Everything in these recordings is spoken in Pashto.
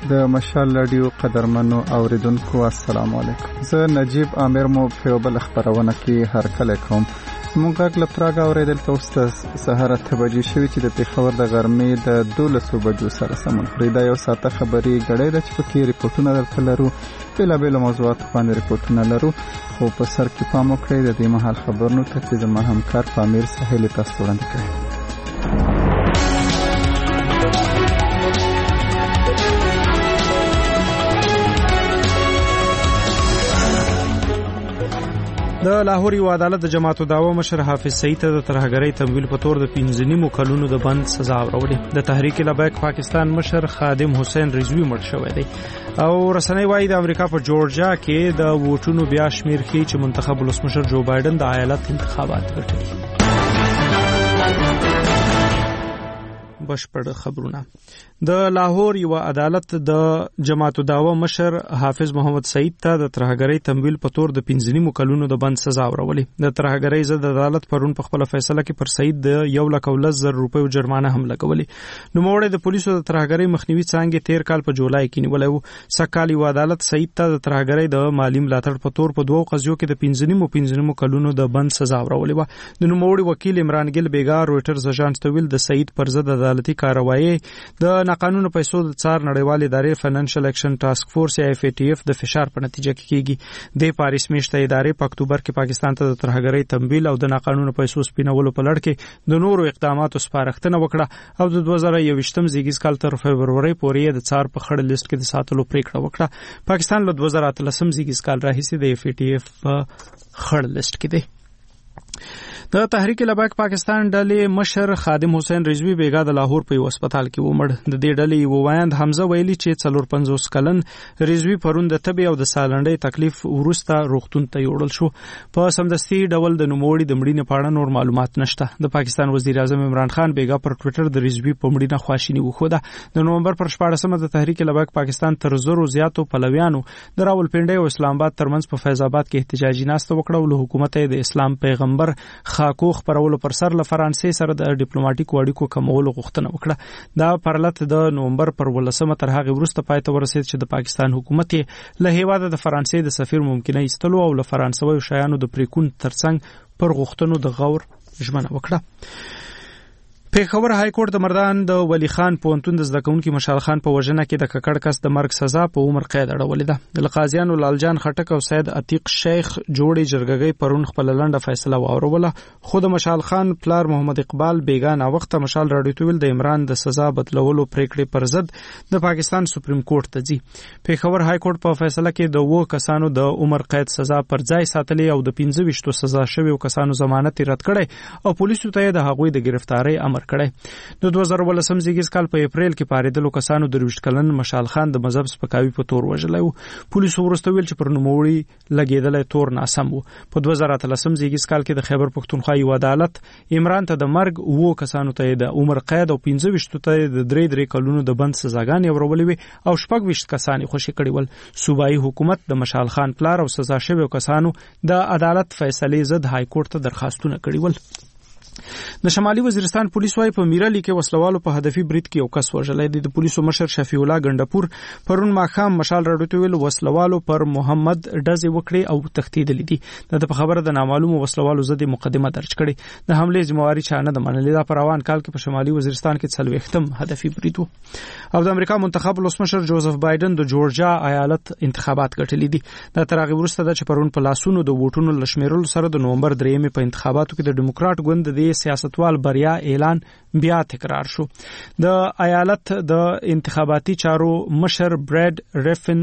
د مشال رادیو قدرمنو اوریدونکو السلام علیکم. زه نجیب عامر مو په بل خبرونه کې هرکله کوم. مونږ لپاره اوریدل تاسو سهار 8 بجې شوې چې د پیښور د غرمې د 12 بجو سره سمون خوري. دا یو ساعته خبري غړې د چپکی ریپورتونه درته لرو، بېلابېل موضوعات باندې ریپورتونه لرو، خو په سر کې پام وکړئ د دې مهال خبرونو ته چې زما همکار پامیر سهیل تاسو وړاندې کړي. د لاهور یو عدالت د جماعت الدعوه مشر حافظ سعید ته د ترهګرۍ تمویل په تور د 15 کلونو د بند سزا ورکړه. د تحریک لبیک پاکستان مشر خادم حسین رضوی مړ شوی دی او رسنۍ وايي د امریکا په جورجیا کې د ووټونو بیا شمیر کې چې منتخب ولسمشر جو بایدن د ایالت انتخابات ګټي. بشپړ خبرونه. د لاهور یو عدالت د جماعت الدعوه مشر حافظ محمد سعید ته د ترهګرۍ تمویل په تور د 15 کلونو د بند سزا ورکړه. د ترهګرۍ ضد عدالت پرون په خپل فیصله کې پر سعید د 1,10,000 روپیو جرمانه هم لګولې. نوموړی د پولیسو د ترهګرۍ مخنیوي څانګې 13 کال په جولای کې نیولای وو. سکهال یو عدالت سعید ته د ترهګرۍ د مالی ملاتړ په تور په 2 قضیو کې د 15 کلونو د بند سزا ورکړه. د نوموړي وکیل عمران ګل بیګا رويټرز اژانس ته ویل د سعید پر ضد عدالتي کاروایی د ناقانونه پیسو د څار نړیوال ادارې فینانشل ایکشن ټاسک فورس یا FATF د فشار په نتیجه کې کیږي. د پاریس میشته ادارې په اکتوبر کې پاکستان ته د ترهګرۍ تمویل او د ناقانونه پیسو سپینولو په لړ کې د نورو اقداماتو سپارښتنه وکړه او د 2021 زیږیز کال تر فبروري پورې د څار په خړ لیست کې د ساتلو پریکړه وکړه. پاکستان له 2013 زیږیز کال راهیسې د FATF په خړ لیست کې دی. د تحریک لبیک پاکستان ډلې مشر خادم حسین رضوی بیګا د لاهور په یو هسپتال کې ومړ. د دې ډلې یو وایند حمزه ویلي چې 450 کلن رضوی پرون د تبي او د سالنډۍ تکلیف ورسته روغتون ته یوړل شو. په سمدستي ډول د نوموړي د مړینې په اړه نور معلومات نشته. د پاکستان وزیر اعظم عمران خان بیګا پر ټوئیټر د رضوی په مړینه خواشیني وښوده. د نومبر پر 14مه د تحریک لبیک پاکستان تر زرو زیاتو پلویانو د راولپنډۍ او اسلام آباد ترمنځ په فیض آباد کې احتجاجي ناسته وکړه او له حکومت د اسلام پیغمبر خاکو خبرولو پر سر له فرانسې سره د ډیپلوماټیک اړیکو کمولو غوښتنه وکړه. دا پرلط د نومبر پر 18مه تر هغه وروسته پای ته ورسید چې د پاکستان حکومت له هیواده د فرانسې د سفیر ممکنه ایستلو او له فرانسوي شایانو د پریکون ترڅنګ پر غوښتنو د غور ژمنه وکړه. پیښور های کورټ د مردان د ولی خان پوهنتون د زده کوونکي مشال خان په وژنه کې د ککړ کس د مرګ سزا په عمر قید اړولې ده. د قاضیانو لالجان خټک او سید عتیق شیخ جوړې جرګګۍ پرون خپل لنډه فیصله واوروله. خو د مشال خان پلار محمد اقبال بیګا نا وخت مشال راډیو ته ویل د عمران د سزا بدلولو پریکړې پر ضد د پاکستان سپریم کورټ ته ځي. پیښور های کورټ په فیصله کې د 2 کسانو د عمر قید سزا پر ځای ساتلې او د 15 سزا شویو کسانو ضمانت رد کړي او پولیسو ته د هغوی د گرفتاری امر کړی. د 2018 زیږیز کال په اپریل کې پاریدلو کسانو د 20 کلن مشال خان د مذهب سپکاوي په تور وژلی و. پولیسو ورسته ویل چې پر نوموړي لګیدلې تور ناسم و. په 2013 زیږیز کال کې د خیبر پښتونخوا یو عدالت عمران ته د مرګ 2 کسانو ته د عمر قید او 15 ته د 3 کلونو د بند سزاګانې ورولې وي او 26 کسان خوشي کړي ول. صوبایي حکومت د مشال خان پلار او سزا شویو کسانو د عدالت فیصلې ضد های کورټ ته درخواستونه کړي ول. د شمالي وزیرستان پولیس وايي په میرالي کې وسلوالو په هدفي برید کې یو کس وژلی دی. د پولیسو مشر شفیع الله ګندپور پرون ماښام مشال راډیو ته ویل وسلوالو پر محمد ډزې وکړې او تښتېدلی دي. د خبره د نامعلومو وسلوالو ضد مقدمه درج کړې. د حملې ذمہواري چا نه ده منلې. دا په روان کال کې په شمالي وزیرستان کې 40م هدفي برید و. او د امریکا منتخب ولسمشر جوزف بایدن د جورجیا ایالت انتخابات ګټلي دي. دا تر هغه وروسته د پرون په لاسونو د ووټونو لشمیرلو سره د نومبر 3 په انتخاباتو کې د ډیموکرات ګوند د سیاستوال بریا اعلان بیا تکرار شو. د ایالت د انتخاباتي چارو مشر براد ریفن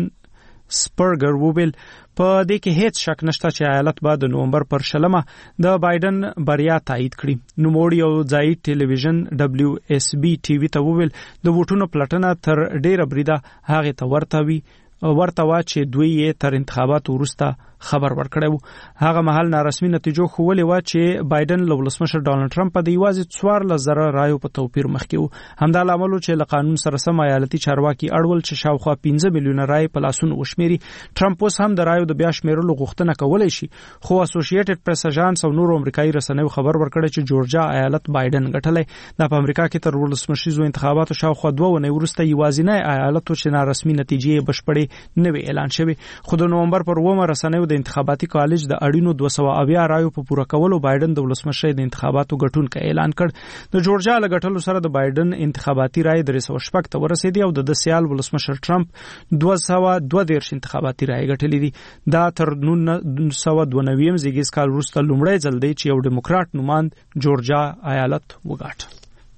سپرګر وویل په دې کې هیڅ شک نشته چې ایالت بعد د نومبر پر 20 د بایدن بریا تایید کړي. نوموړي او ځایي ټلویزیون WSB TV ته وویل د ووټونو پلټنه تر ډیره بریده هغه ته ورته وي ورته وا چې دوی یې تر انتخاباتو وروسته خبر ورکړی وو. هغه مهال نارسمي نتیجو ښوولې وه چې بایدن له ولسمشر ډانلډ ټرمپ د یوازې 14,000 رایو په توپیر مخکې وو. همدا لامل چې له قانون سره سم ایالتي چارواکي اړول چې شاوخوا 15 میلیونه رای په لاسونو وشمېري. ټرمپ اوس هم د رایو د بیا شمېرلو غوښتنه کولی شي، خو اسوسییټډ پریس اژانس او نورو امریکایي رسنیو خبر ورکړی چې جورجیا ایالت بایدن ګټلی. دا په امریکا کې تر ولسمشریزو انتخاباتو شاوخوا 2 اونۍ وروسته یوازینی ایالت چې نارسمي نتیجې بشپړې نوې اعلان شوې. خو د نومبر پر 2 رسنیو د انتخاباتي کالج د اړینو 270 رایو په پوره کولو بایدن د ولسمشر د انتخاباتو ګټونکی اعلان کړ. د جورجیا له ګټلو سره د بایدن انتخاباتي رای 306 ته ورسېدي او د سیال ولسمشر ټرمپ 232 انتخاباتي رای ګټلې دي. دا تر 1992 زیږیز کال وروسته لومړی ځل دی چې یو ډیموکراټ نوماند جورجیا ایالت وګاټه.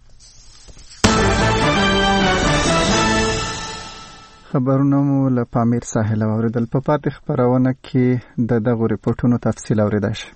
خبرونه مو له پامیر ساحل اوریدل. په پاتې خبرونه کې د دغو ریپورتونو تفصیل اوریدای شئ.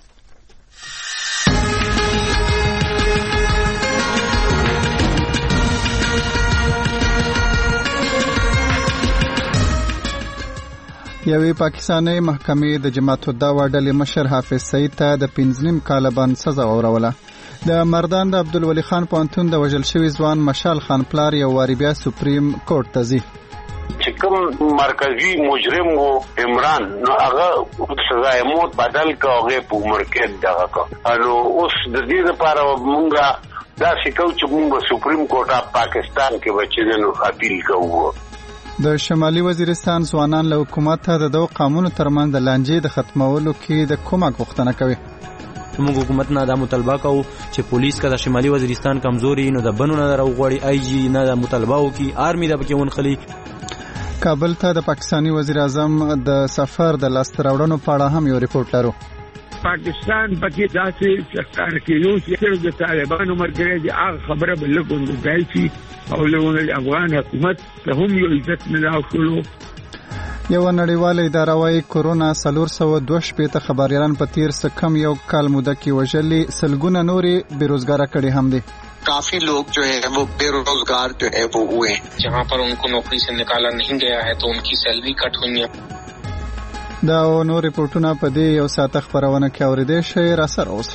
یوې پاکستاني محکمې د جماعت الدعوه ډلې مشر حافظ سعید ته د 15 کاله بند سزا وروړه. د مردان د عبدالولي خان پوهنتون د وژل شوي ځوان مشال خان پلار یو واري بیا سپریم کورټ ته ځي. چې کوم مرکزی مجرم وو عمران، نو هغه سزای موت بدل کا هغه په عمر کې دغه کا. نو اوس د دې لپاره مونږه دا شکو چې مونږ سپریم کورټ اف پاکستان کې بچینو اپیل کوو. د شمالي وزیرستان ځوانان له حکومت ته د دوه قانونو ترمنځ د لانجې د ختمولو کې د کومک غوښتنه کوي. موږ حکومت نه دا مطالبه کوو چې پولیس کا د شمالي وزیرستان کمزوري نو د بنو نه راوغړي، آی جی نه د مطالبه وکي، آرمي د پکې ونخلي. کابل ته د پاکستانی وزیر اعظم د سفر د لاسته راوړنو په اړه هم یو ریپورت لرو. پاکستان پکې داسې څرګند کېدو چې د طالبانو مرګري دي هغه خبره بل کوي چې او له افغان حکومت ته هم یو عزت نه راوړو. یو نړیواله اداره وايي کورونا 422 خبريالان په تیر څه کم یو کال موده کې وژلي، سلګونه نوري بیروزګار کړي هم دي. काफी लोग जो है वो बेरोजगार जो है वो हुए, जहाँ पर उनको नौकरी से निकाला नहीं गया है तो उनकी सैलरी कट हुई है. دا نور ریپورتونه په دې یو ساعت خبرونه کې اوریدل شي. را سره اوس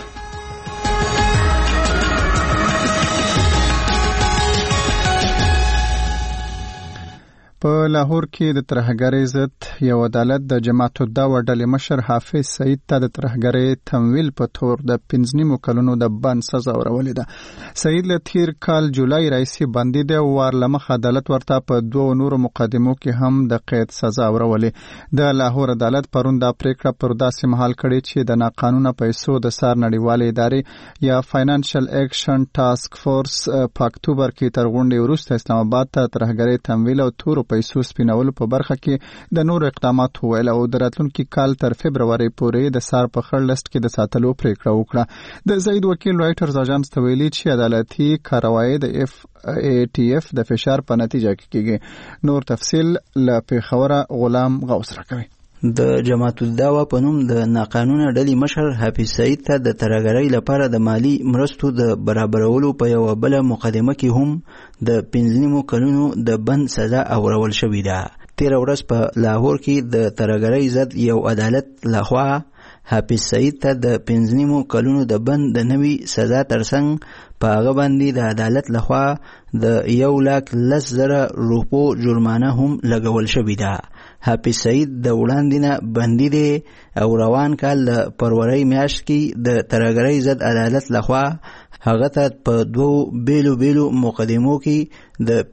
په لاهور کې د ترهګرۍ ضد یو عدالت د جماعت الدعوه ډلې مشر حافظ سعید ته د ترهګرۍ تمویل په تور د 15 کلونو د بند سزا ورولې ده. سعید له تیر کال جولای راځي باندې د وارلمخ عدالت ورته په دوه نورو مقدمو کې هم د قید سزا ورولې. د لاهور عدالت پرون د پریکړه پر داسې محل کړي چې د ناقانونه پیسو د سار نړیوالې ادارې یا فاینانشل اکشن ټاسک فورس په اکتوبر کې تر غونډې وروسته اسلام آباد ته ترهګرۍ تمویل او تور پیسو سپینولو په برخه کې د نور اقدامات ویل او د راتلونکي کال تر فبرवरी پورې د سار په خړ لست کې د ساتلو پریکړه وکړه. د زید وکیل رایټرز اژانس ته ویلي چې عدالتي کاروایی د FATF د فشار په نتیجه کې کېږي. نور تفصیل له پیښوره غلام غوث راکوي. د جماعت الدعوه په نوم د ناقانونه ډلې مشر حافظ سعید ته د ترهګرۍ لپاره د مالی مرستو د برابرولو په یو بل مقدمه کې هم د 15 کلونو د بند سزا اورول شوې ده. تیر ورځ په لاهور کې د ترهګرۍ ضد یو عدالت لخوا حافظ سعید ته د 15 کلونو د بند د نوي سزا ترڅنګ په هغه باندې د عدالت لخوا د 1,10,000 روپو جرمانه هم لګول شوې ده. حافظ سعید د وړاندې نه بندي دی او روان کال د فروری میاشت کې د ترهګرۍ ضد عدالت لخوا هغه ته په دوه بیلو مقدمو کې د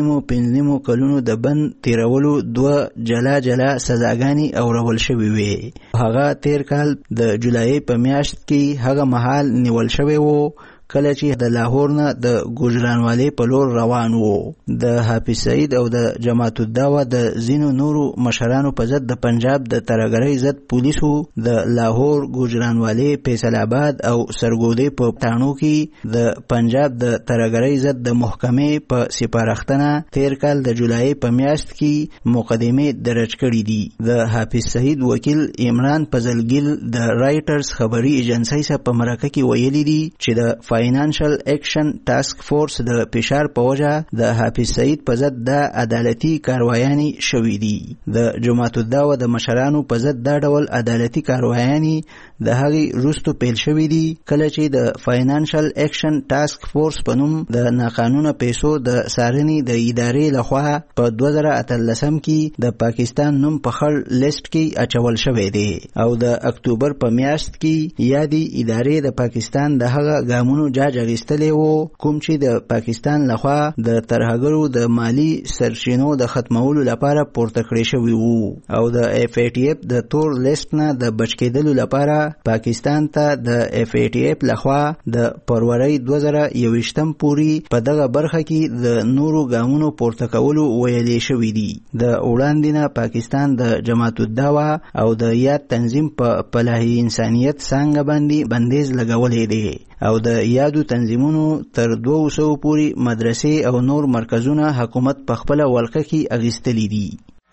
15 کلونو د بند تیرولو دوه جلا سزاګانې اورول شوې وي. هغه تیر کال د جولای په میاشت کې هغه مهال نیول شوی وو کله چې د لاهور نه د ګوجرانوالي په لور روان وو. د حافظ سعید او د جماعت الدعوه د زینو نورو مشرانو په ضد د پنجاب د ترهګرۍ ضد پولیسو د لاهور، ګوجرانوالي، فیصل آباد او سرګودي په تانو کې د پنجاب د ترهګرۍ ضد د محکمې په سپارښتنه تیر کال د جولای په میاشت کې مقدمه درج کړې دي. د حافظ سعید وکیل عمران فضلګل د رایټرز خبري ایجنسی سره په مرکه کې ویلي دي چې د فاینانشل اکشن ټاسک فورس د فشار په وجه د حافظ سعید په ضد د عدالتي کاروایانې شوې دي. د جماعت الدعوه د مشرانو په ضد دا ډول عدالتي کاروایانې د هغې وروسته پیل شوې دي کله چې د فاینانشل اکشن ټاسک فورس په نوم د ناقانونه پیسو د څارنې د ادارې لخوا په 2018 کې د پاکستان نوم په خړ لیست کې اچول شوی دی او د اکتوبر په میاشت کې یادې ادارې د پاکستان د هغه ګامونو جاج اخیستلی و کوم چې د پاکستان لخوا د ترهګرو د مالی سرچینو د ختمولو لپاره پورته کړی شوی وو او د اف ای ټی اف د تور لیست نه د بچ کېدلو لپاره پاکستان ته د اف ای ټی اف لخوا د فروری 2021 پورې په دغه برخه کې د نورو ګامونو پورته کولو ویلې شوی دي. د وړاندې نه پاکستان د جماعت الدعوه او د یاد تنظیم په فلاحي انسانیت څنګه باندې بندیز لګولې دي او د یادو تنظیمونو تر 200 پورې مدرسې او نور مرکزونه حکومت په خپل ولقه کې اغیستلې دي.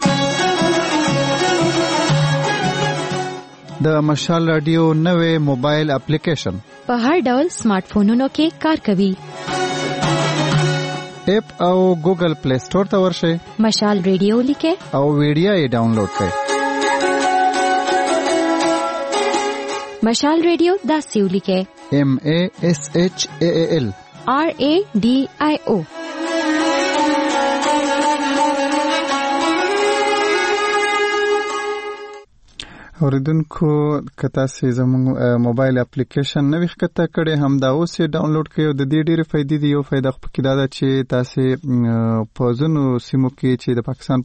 د مشال رادیو نوې موبایل اپلیکیشن په هر ډول سمارټ فونونو کې کار کوي. اپ او ګوګل پلی سٹور ته ورشئ، مشال رادیو لیکئ او ویډیو یې ډاونلوډ کړئ. مشال رادیو داسې ولیکئ MASHAAL RADIO. اوریدونکو که تاسې زموږ موبایل اپلیکیشن نه وي ښکته کړی همدا اوس یې ډاونلوډ کړئ او د دې ډېرې فایدې دي. یو فایده خو پکې دا ده چې تاسې په ځینو سیمو کې چې د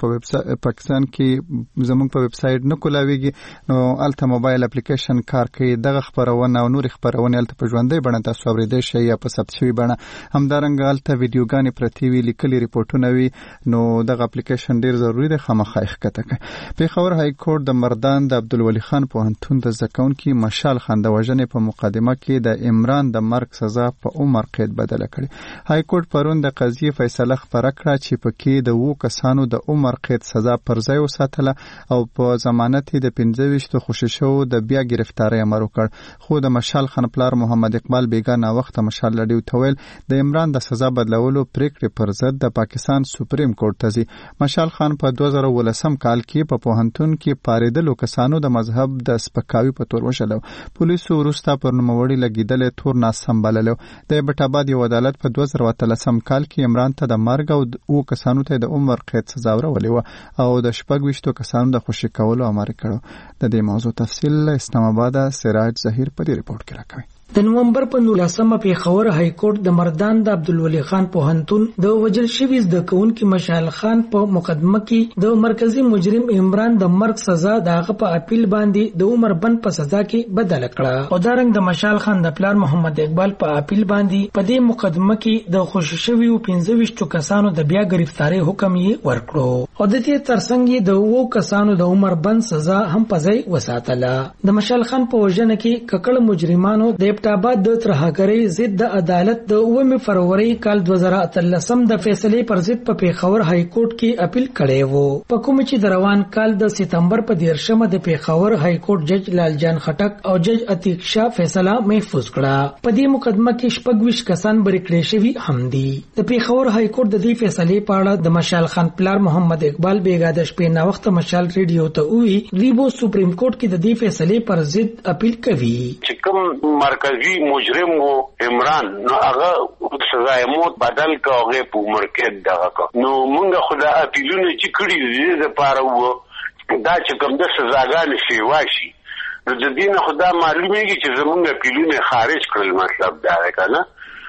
پاکستان کې زموږ په ویب سایټ نه کولاویږي نو هلته موبایل اپلیکیشن کار کوي. دغه خپرونه او نورې خپرونې هلته په ژوندۍ بڼه تاسو اورېدی شئ یا په ثبت شوي بڼه. همدارنګه هلته ویډیوګانې پرتې وي، لیکلي ریپورټونه وي، نو دغه اپلیکیشن ډېر ضروري دی، خامخا یې ښکته کړئ. پېښور های کورټ د مردان د عبدالولي خان پوهنتون د زده کوونکي مشال خان د وژنې په مقدمه کې د عمران د مرګ سزا په عمر قید بدله کړې. های کورټ پرون د قضیې فیصله خپره کړه چې پکې د 2 کسانو د عمر قید سزا پر ځای وساتله او په ضمانت د 25 خوشي شو د بیا گرفتاری امر وکړ. خو د مشال خان پلار محمد اقبال بیګا نا وخت مشال لډیو تویل د عمران د سزا بدلولو پریکړې پر ضد د پاکستان سپریم کورټ ته ځي. مشال خان په 2019 کال کې په پوهنتون کې پاریدلو کسانو د مذهب د سپکاوي په تور وشلو. پولیسو وروسته پر نوموړي لګیدل تور ناسم بللو. د ایبټاباد یو عدالت په 2013 کال کې عمران ته د مرګ او کسانو ته د عمر قید سزا ورولې و او د 26 کسانو د خوشي کولو امر کړو. د دې موضوع تفصیل اسلام آباد سراج ظهیر په دې ریپورت کې راکوي. د نومبر په 19 پېښور های کورټ د مردان د عبدالولي خان پوهنتون د وژل شوي زده کوونکي مشال خان په مقدمه کې د مرکزی مجرم عمران د مرګ سزا د هغه په اپیل باندې د عمر بند په سزا کې بدل کړه. او دارنګ د مشال خان د پلار محمد اقبال په اپیل باندې په دې مقدمه کې د خوشي شوي 25 کسانو د بیا گرفتاری حکم یې ورکړو او د دې ترڅنګ د 2 کسانو د عمر بند سزا هم په ځای وساتله. د مشال خان په وژنه کې ککړ مجرمانو د ایبټاباد د ترهګرۍ ضد د عدالت د 9 فروری کال 2013 د فیصلې پر ضد په پېښور های کورټ کې اپیل کړی وو. په کوم چې د روان کال د سپتمبر په 13 د پېښور های کورټ جج لال جان خټک او جج عتیق شاه فیصله محفوظ کړه. په دې مقدمه کې 26 کسان بری کړی شوي هم دي. د پېښور های کورټ د دې فیصلې په اړه د مشال خان پلار محمد اقبال بیګا د شپې نا وخت مشال ریډیو ته وی ریبو سپریم کورټ کې د دې فیصلې پر ضد اپیل کوي. چې کوم مرکزی مجرم وو عمران نو هغه سزا موت بدل کا هغه په عمر کې دغه کا نو مونږ خدا اپیلونه چې کړی دي د پاره وو دا چې کوم د سزاګان شي واشي نو د دین خدا معلومیږي چې زمونږ اپیلونه خارج کړل. مطلب دا دی کنه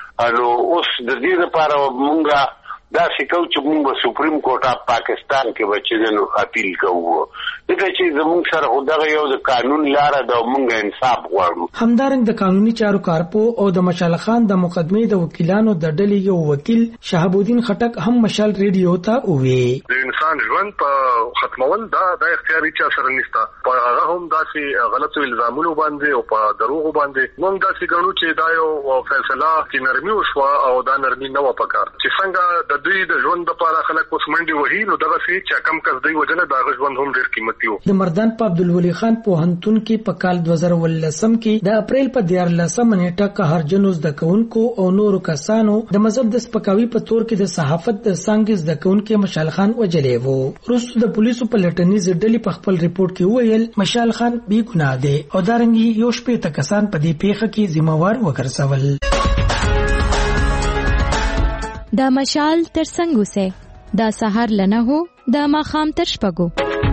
نو اوس د دې لپاره مونږ دا شکو چې موږ سپریم کورټ اف پاکستان کې بچیدنو اپیل کوو دغه چې زموږ سره خدای یو د قانون لاره د موږ انصاف غواړو. همدارنګ د قانوني چارو کارپو او د مشال خان د مقدمې د وکیلانو د ډلې یو وکیل شهاب الدین خټک هم مشال ریډیو ته وویل د انسان ژوند په ختمول دا اختیاري چا سره نشته. په هغه هم داسې غلطو الزامونو باندې او په دروغو باندې موږ داسې ګڼو چې دا یو فیصله کې نرمي وشوه او دا نرمي نه و پکار چې څنګه د دوی د ژوند لپاره خلک اوس منډي وهي نو دغه چې کم کس دوی وجنه دا ژوند هم ډېر قیمتي و. د مردان په عبدالولي خان پوهنتون کې په کال 2018 کې د اپریل په 14 نیټه قهرجنو زده کوونکو او نورو کسانو د مذهب د سپکاوي په تور کې د صحافت د څنګه زده کوونکو مشال خان وجلې وو. وروسته د پولیسو په لټنیز ډلې په خپل ریپورت کې ویل مشال خان بې ګناه دی او دارنګي یو شپې ته کسان په دې پیښه کې ذمہوار وګرځول. دا مشال تر څنګه سه دا سحر لنه هو دا ماخام تر شپږو.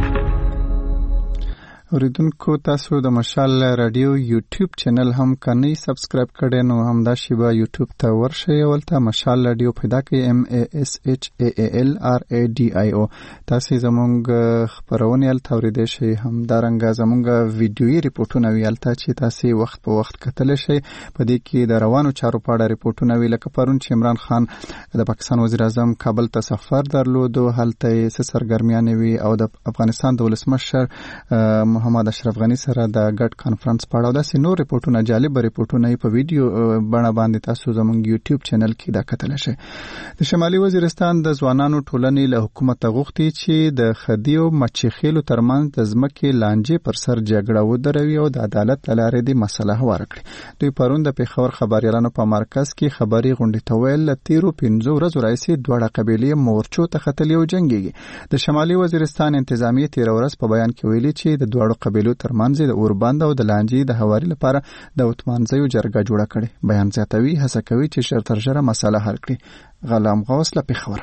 اوریدونکو تاسو د مشال رادیو یوټیوب چینل هم کني سبسکرایب کړئ نو هم دا شیبه یوټیوب ته ورشئ ولته مشال رادیو پیدا کړئ MASHAALRADIO. تاسو زموږ خبرونه ال توریدې شي هم دارنګ زموږ ویډیويي ریپورتونه ویلته چې تاسو وخت په وخت کتل شي. په دې کې د روانو چارو په اړه ریپورتونه ویل کپرون چې عمران خان د پاکستان وزیر اعظم کابل ته سفر درلود او هلته سرګرمیانه وی او د افغانستان د ولسمشر محمد اشرف غنی سره د ګډ کانفرنس په اړه د نور ریپورتونه جالب ریپورتونه په ویډیو بڼه باندې تاسو زموږ یوټیوب چینل کې دا کتل شي. د شمالي وزیرستان د ځوانانو ټولنې له حکومت غوښتي چې د خدیو مچخیلو ترمنځ د ځمکې لانجې پر سر جګړه ودروي او د عدالت لاره دې مسله هوار کړي. دوی پرون د پیښور خبريالانو په مرکز کې خبري غونډه تویل لتیرو 15 ورځې راځي دوه قبيلې مورچو ته خطلې او جنگيږي. د شمالي وزیرستان انتظامیه 13 ورځ په بیان کې ویلي چې د دوه قبیلو ترمنځ د اوربند او د لانجې د هواري لپاره د وتمانځیو جرګه جوړه کړي. بیان زیاتوي هڅه کوي چې ژر تر ژره مسله حل کړي. غلام غوث له پیښور.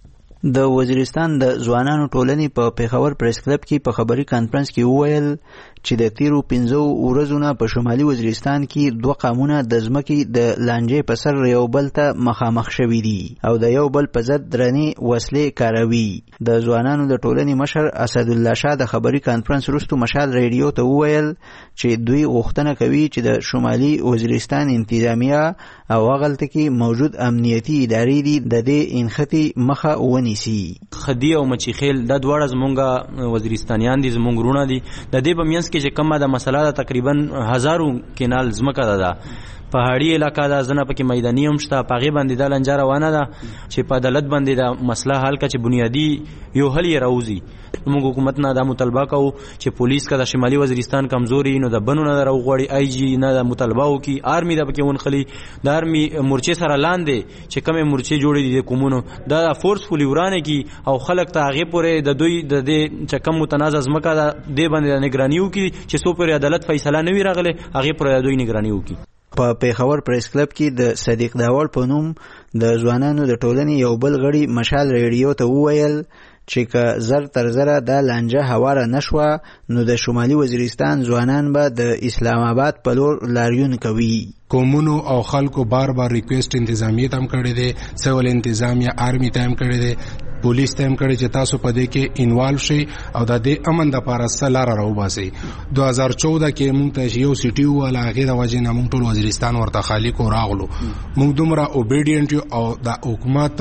د وزیرستان د ځوانانو ټولنې په پیښور پریس کلب کې په خبري کانفرنس کې وویل چې د تیرو 15 ورځو په شمالي وزیرستان کې دوه قومونه د ځمکې د لانجې په سر یو بل ته مخامخ شوي دي او د یو بل په ضد درنې وسلې کاروي. د ځوانانو د ټولنې مشر اسد الله شاه د خبري کانفرنس وروسته مشال رادیو ته وویل چې دوی غوښتنه کوي چې د شمالي وزیرستان انتظامیه او هغلته کې موجود امنیتي ادارې دي د دې انختی مخه ونیسي. خدی او مچخیل د دواړه زمونږ وزیرستانیان دي، زمونږ رونه دي. د دې په منځ کې چې کومه د مسله ده تقریبا 1000 کینال ځمکه ده پهاړي علاقہ ده، زنه پکې میداني هم شته، پاغي باندې د لنجار روانه ده چې په عدالت باندې د مسله حل کچ بنیادی یو حل یې راوځي. موږ حکومت نه د مطالبه کوو چې پولیس کا د شمالي وزیرستان کمزوري نو د بنو نه راوغړي، آی جی نه د مطالبه وکي، آرمي د پکې ونخلي، د آرمي مورچې سره لاندې چې کومه مورچې جوړې دي د کومونو دا فورسفولي ورانه کی او خلک ته هغه پورې د دوی د چې کوم متنازع ځمکه ده د باندې نگرانی وکي چې سو پر عدالت فیصله نه وی راغله هغه پر دوی نگرانی وکي. په پیښور پریس کلب کې د صدیق داوړ په نوم د ځوانانو د ټولنې یو بل غړي مشال رادیو ته وویل چې که زر تر زره د لانجه هواره نشوه نو د شمالي وزیرستان ځوانان به د اسلام آباد په لور لاریون کوي. قومونو او خلکو بار ریکویسټ انتظامیه تم کړی دی، سیول انتظامیه آرمی تم کړی دی، پولیس تم کړی چې تاسو په دې کې انوالو شئ او د دې امن د لپاره سلاره راوباسئ. 2014 کې موږ ته یو سیټي ولا هغه د وجه نه موږ ټول وزیرستان ورته خالی کو راغلو. موږ دومره اوبیډینټ او د حکومت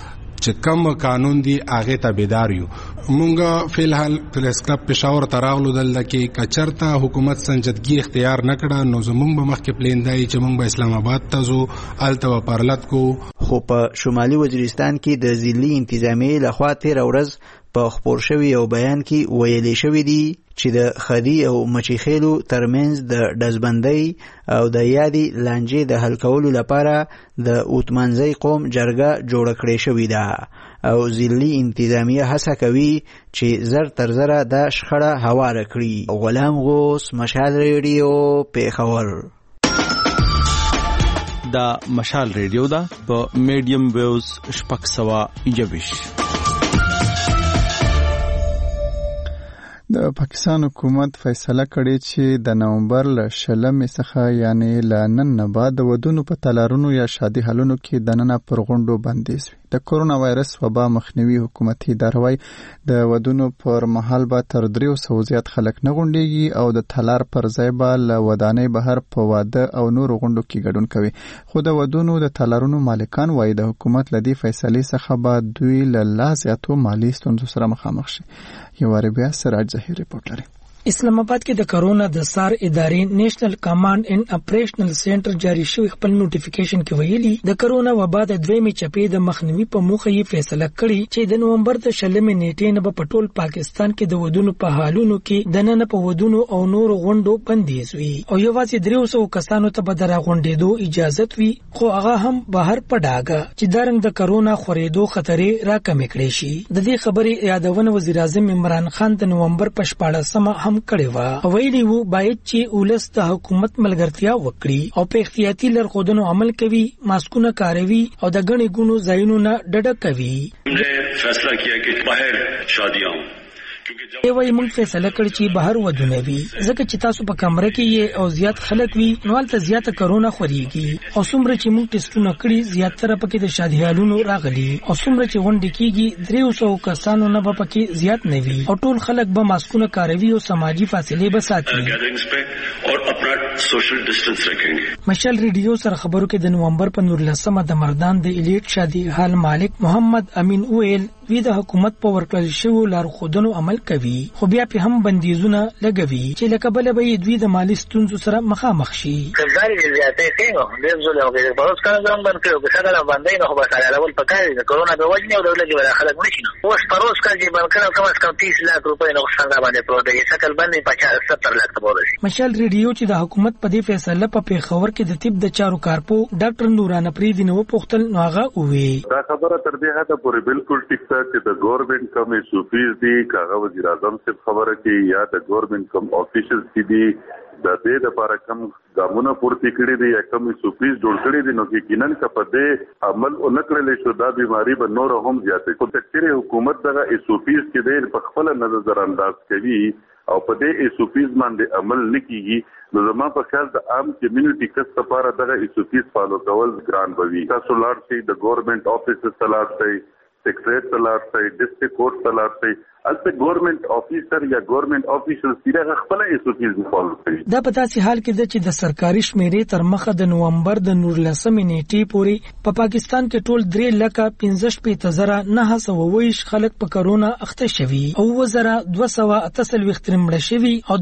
چې کوم قانون دی هغه تابعدار یو. مونږ فلحال پریس کلب پېښور ته راغلو دلته کې کچرته حکومت سنجدګي اختیار نکړه نو زمونږ به مخکې پلان دی چې مونږ به اسلام آباد ته ځو، هلته به پرلط کو. خو په شمالي وزیرستان کې د ضلعي انتظامیې لخوا 13 ورځ په خپور شوي یو بیان کې ویلې شوي دي چې د خدي او مچخیلو ترمنځ د ډزبندۍ او د یادې لانجې د حل کولو لپاره د اوتمانځي قوم جرګه جوړه کړې شوې ده او ضلعي انتظامیه هڅه کوي چې زر تر زره د شخړه هواره کړي. غلام غوث، مشال رادیو، پیښور. دا مشال رادیو ده په میډیم ویوز 621. د پاکستان حکومت فیصله کړې چې د نومبر له 20 څخه یعنی له نن نه بعد د ودونو په تالارونو یا شادي حالونو کې دننه پر غونډو بندیز وي. د کرونا وایرس وبا مخنیوي حکومتي اداره وايي د ودونو پر مهال به تر 300 زیات خلک نه غونډيږي او د تالار پر ځای به له ودانۍ بهر په واده او نور غونډو کې ګډون کوي. خو د ودونو د تالارونو مالکان وايي د حکومت لدی فیصلې څخه به دوی له لا زیاتو مالی ستونزو سره مخامخ شي. یو بیا سراج ظهیر ریپورت لري. اسلام آباد کې د کرونا د سار ادارې نېشنل کمانډ اینڈ اپریشنل سنټر جاری شوی خپل نوټیفیکیشن کې ویلي د کرونا وبا د دویمې چپې د مخنیوي په موخه یې فیصله کړې چې د نومبر د 20 نیټې نه په ټول پاکستان کې د ودونو په حالونو کې د نن په ودونو او نور غونډو بندیز وي او یوازې 300 کسانو ته به د راغونډېدو اجازه وي، خو هغه هم بهر پډاګه چې درنګ د کرونا خورېدو خطرې راکمې کړې شي. د دې خبرې یادونه وزیر اعظم عمران خان د نومبر په 14 هم کړی و. ویلي وو باید چې ولس د حکومت ملګرتیا وکړي او په احتیاطي لارښوونو عمل کوي، ماسکونه کاروي او د غني ګونو ځایونو نه ډډه کوي. हमने फैसला किया कि बाहर शादियां हों. ایوای موږ فیصله کړی چې بهر ودونه وي، ځکه چې تاسو په کمره کې یې او زیات خلک وي نو هلته زیاته کرونا خوريږي او څومره چې موږ ټیسټونه کړی زیاتره پکې د شادیالونو راغلي او څومره چې غونډې کېږي 300 کسانو نه به پکې زیات نه وي او ټول خلک به ماسکونه کاروي او سماجی فاصله به ساتي اور اپنا سوشل ډیسټنس رکھیں. مشال ریډیو سره خبرو کې د نومبر په 19 د مردان د الیټ شادي حال مالک محمد امین اویل وی د حکومت په ورکړل شوی لارښوونو عمل کوي، خو بیا په هم بندیزونه لګوي چې لکه بل به دوی د مالی ستونزو سره مخامخ شي. کله چې زیاتې کېنو د زولو کې په اوس کله ځم باندې کې څنګه لا باندې نو به سره اول پکاري د کرونا د وجنه او دولت کې خلک نشي نو اوس پروس کله باندې کم از کم 30 لک روپۍ نو څنګه باندې پروت دی شکل باندې 70 لک ورشي. مشال ریډیو چې د حکومت په دې فیصله په پیښور کې د طب د چارو کارپو ډاکټر نوران پریدي نو پوښتل نو هغه وی دا خبره تر دې حد پورې بالکل ټیک ده چې د ګورنمنت کم سوفیز دي کاغه وزیر اعظم سے خبره کې یا د ګورنمنت کم افیشلز کې دي د دې لپاره کم ګامونه پورته کړی دي یا کم سوفیز جوړ کړی دي نو کې کینن کپدې عمل اونکړل شو دا بیماری به نور هم زیاتې کو تکثیر حکومت دغه سوفیز کې د په خپل نظر انداز کوي او په دې سوفیز باندې عمل نکېږي نو زما په خیال د عام کمیونټي کس لپاره دغه سوفیز فالو کول ګران بوي. تاسو لاړ شئ د ګورنمنت افیس ته لاړ شئ، سیکریټریټ ته لاړ شئ، ډسټرکټ کورټ ته لاړ شئ، البته ګورنمنت افیسر یا ګورنمنت افیشل سیده خپل سوفیز فالو کوي. دا په تاسو حال کې چې د سرکاري شمیرې تر مخه د نومبر د 19 نیټې پورې په پاکستان کې ټول 3,65,928 خلک په کرونا اخته شوي او 2,228 مړه شوي او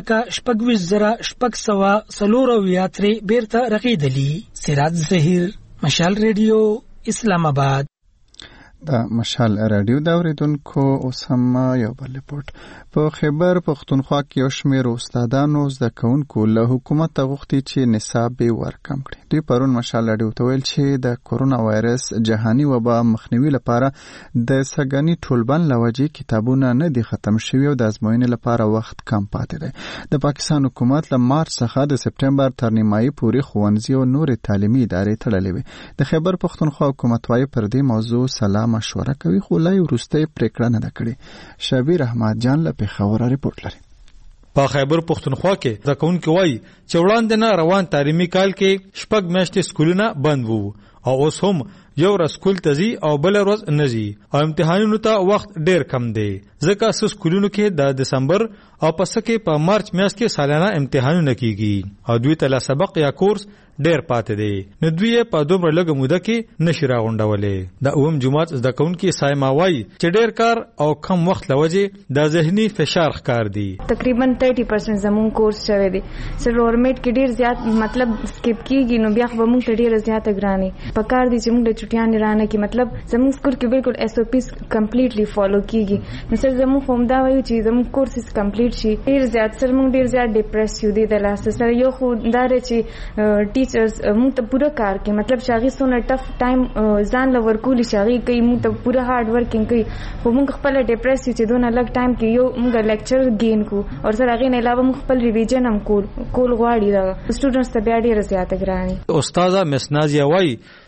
3,26,643 بیرته رغیدلي. سراج ظهیر، مشال ریډیو، اسلام آباد. د مشال رادیو دا اوریدونکو اوس هم یو بل ریپورت. په خیبر پختونخوا کې یو شمېر استادانو زده کوونکو له حکومت غوښتي چې نصاب یې ورکم کړي. دوی پرون مشال رادیو ته ویل چې د کرونا وایرس جهاني وبا مخنیوي لپاره د سګنی ټولبند لوجې کتابونه نه دي ختم شوي او د ازموینې لپاره وخت کم پاتې دی. د پاکستان حکومت له مارچ څخه د سپټمبر تر نیمایي پورې ښوونځي او نور تعلیمي ادارې تړلې وي. د خیبر پختونخوا حکومت وايي پر دې موضوع سلام مشوره کوي خو لا وروسته پریکړه نه کړي. شبیر احمد جان له پیښور ریپورت لري. په خیبر پختونخوا کې د کونکو وای چې وړاندې نه روان تعلیمي کال کې شپږ میاشتې سکولونه بند وو او اوس هم یو ورځ سکول ته ځي او بل ورځ نه ځي او امتحانونو ته وخت ډیر کم دی ځکه چې سکولونو کې د دسمبر او پس کې په مارچ میاشت کې سالانه امتحانونه کیږي او دوی ته لا سبق یا کورس ډیر پاتې دی نو دوی په دومره لږه موده کې نشي راغونډولې. د اوم جماعت زده کوونکي سایما وای چې ډیر کار او کم وخت لوجه د ذهني فشار ښکار دی. تقریبا 30% زمون کورس شوی دی سرورمیټ کې ډیر زیات مطلب سکیپ کیږي نو بیا به موږ ډیر زیات ګرانی پکار دي چې موږ د چټیان رانه کې مطلب زمون سکول کې بالکل SOPs کمپلیټلی فالو کیږي نو سر زمون هم دا وایو چې زمون کورسز کمپلیټ شي. ډیر زیات سر موږ ډیر زیات ډیپریس یو دي د لاس سره یو خو دا چې ټیچرز موږ ته پوره کار کوي مطلب شاغي سونه ټف ټایم ځان لور کولی شاغي کوي موږ ته پوره هارد ورکینګ کوي خو موږ خپل ډیپریس چې دونه لګ ټایم کې یو موږ لیکچر گین کو او سره هغه نه علاوه موږ خپل ریویژن هم کول غواړي دا سټوډنټس ته بیا ډیر زیات ګرانی. استاده مسنازیا وای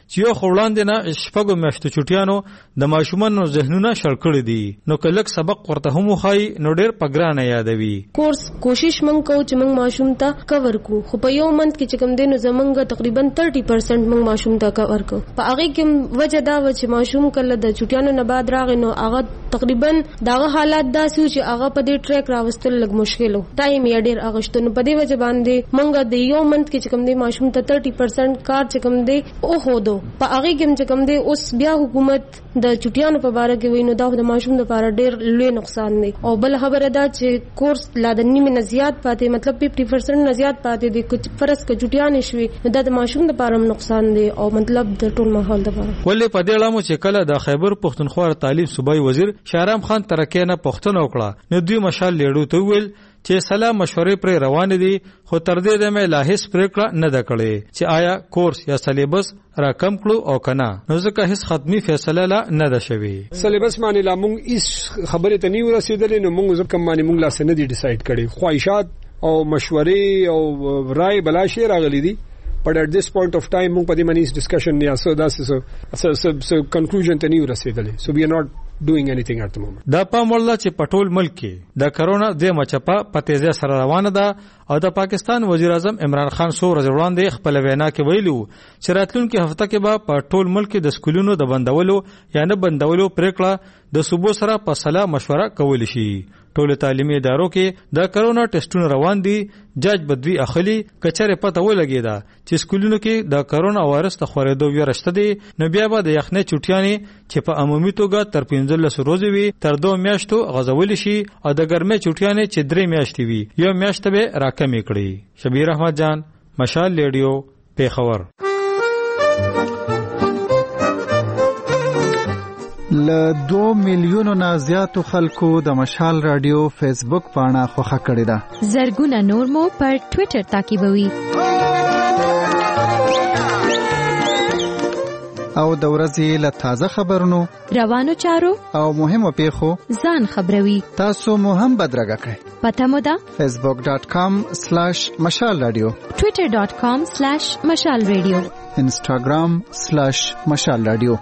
چې یو خوړاندې نه شپږو میاشتو چټیانو د ماشومانو ذهنونه شړ کړي دي نو کلک سبق ورته هم وخای نو ډېر پګرانه یادوي. کورس کوشش مونږ کوو چې مونږ ماشوم ته کور کو خو په یو منت کې چې کوم دینو زمونږ تقریبا 30% مونږ ماشوم ته کور کو. په هغه کې وجه دا و چې ماشوم کله د چټیانو نه بعد راغی نو هغه تقریبا داغه حالات داسې چې هغه په دې ټریک راوستل لږ مشکل و. ټایم یې ډېر اغشتو نو په دې وجه باندې مونږ د یو منت کې چې کوم دی ماشوم ته 30% کار چې کوم دی او هودو. په هغه کې چې کوم دی اوس بیا حکومت د چټیانو په اړه کې وینو دا د ماشوم لپاره ډېر لوی نقصان دی. او بل خبره دا چې کورس لا د نیمه نه زیات پاتې مطلب 50% نه زیات پاتې دي کچ فرض ک چټیانې شوي نو دا د ماشوم لپاره نقصان دی او مطلب د ټول ماحول لپاره. ولې په دې اړه مو چې کله د خیبر پښتونخوا تعلیم صوبایي وزیر شهرام خان ترکیه نه پښتنه وکړه نو دوی مشال لیړو ته ویل چې سلا مشورې پر روان دي خو تر دې د مې لاهس پریکړه نه ده کړې چې آیا کورس یا سلیبس را کم کړو او کنه نو ځکه هیڅ ختمي فیصله لا نه ده شوی. سلیبس باندې لا مونږ هیڅ خبرې ته نه ورسېدلې نو مونږ ځکه باندې مونږ لا څه نه دي ډیسایډ کړي. خواهشات او مشورې او رائے بلا شی راغلي دي but at this point of time مونږ په دې باندې ډسکشن نه اسو داسې سو کنکلوژن ته نه ورسېدلې. so we are not doing anything at the moment. دا پام ولله چې پټول ملک کې د کرونا د مچپا په تیزه سره روانه ده او د پاکستان وزیر اعظم عمران خان سو ورځ وړاندې خپل وینا کې ویلو چې راتلونکي هفته کې به په ټول ملک کې د سکولونو د بندولو یا نه بندولو پریکړه د صوبو سره په سلا مشوره کول شي. ټول تعلیمي ادارو کې د کرونا ټیسټونه روان دي. جاج بدوی اخلي کچره پته ولګیدا چې سکولونو کې د کرونا وایرس ته خورېدو ویرشته دي نو بیا به د یخنې چټیانې چې په عمومي توګه تر 15 ورځې وي تر 2 میاشتو غځول شي او د ګرمۍ چټیانې چې 3 میاشتې وي یو میاشت به راکمې کړي. شبیر احمد جان مشال ریډیو پیښور. ل 2 میلیونو نه زیاتو خلکو د مشال رادیو فیسبوک پاڼه خوښه کړې ده. زرګونه نور مو پر ټوئیټر تعقیبوي. او د ورځې له تازه خبرونو روانو چارو او مهمو پیښو ځان خبروي. تاسو مو هم بدرګه کړئ. پته مو ده facebook.com/مشال رادیو twitter.com/مشال رادیو instagram/مشال رادیو.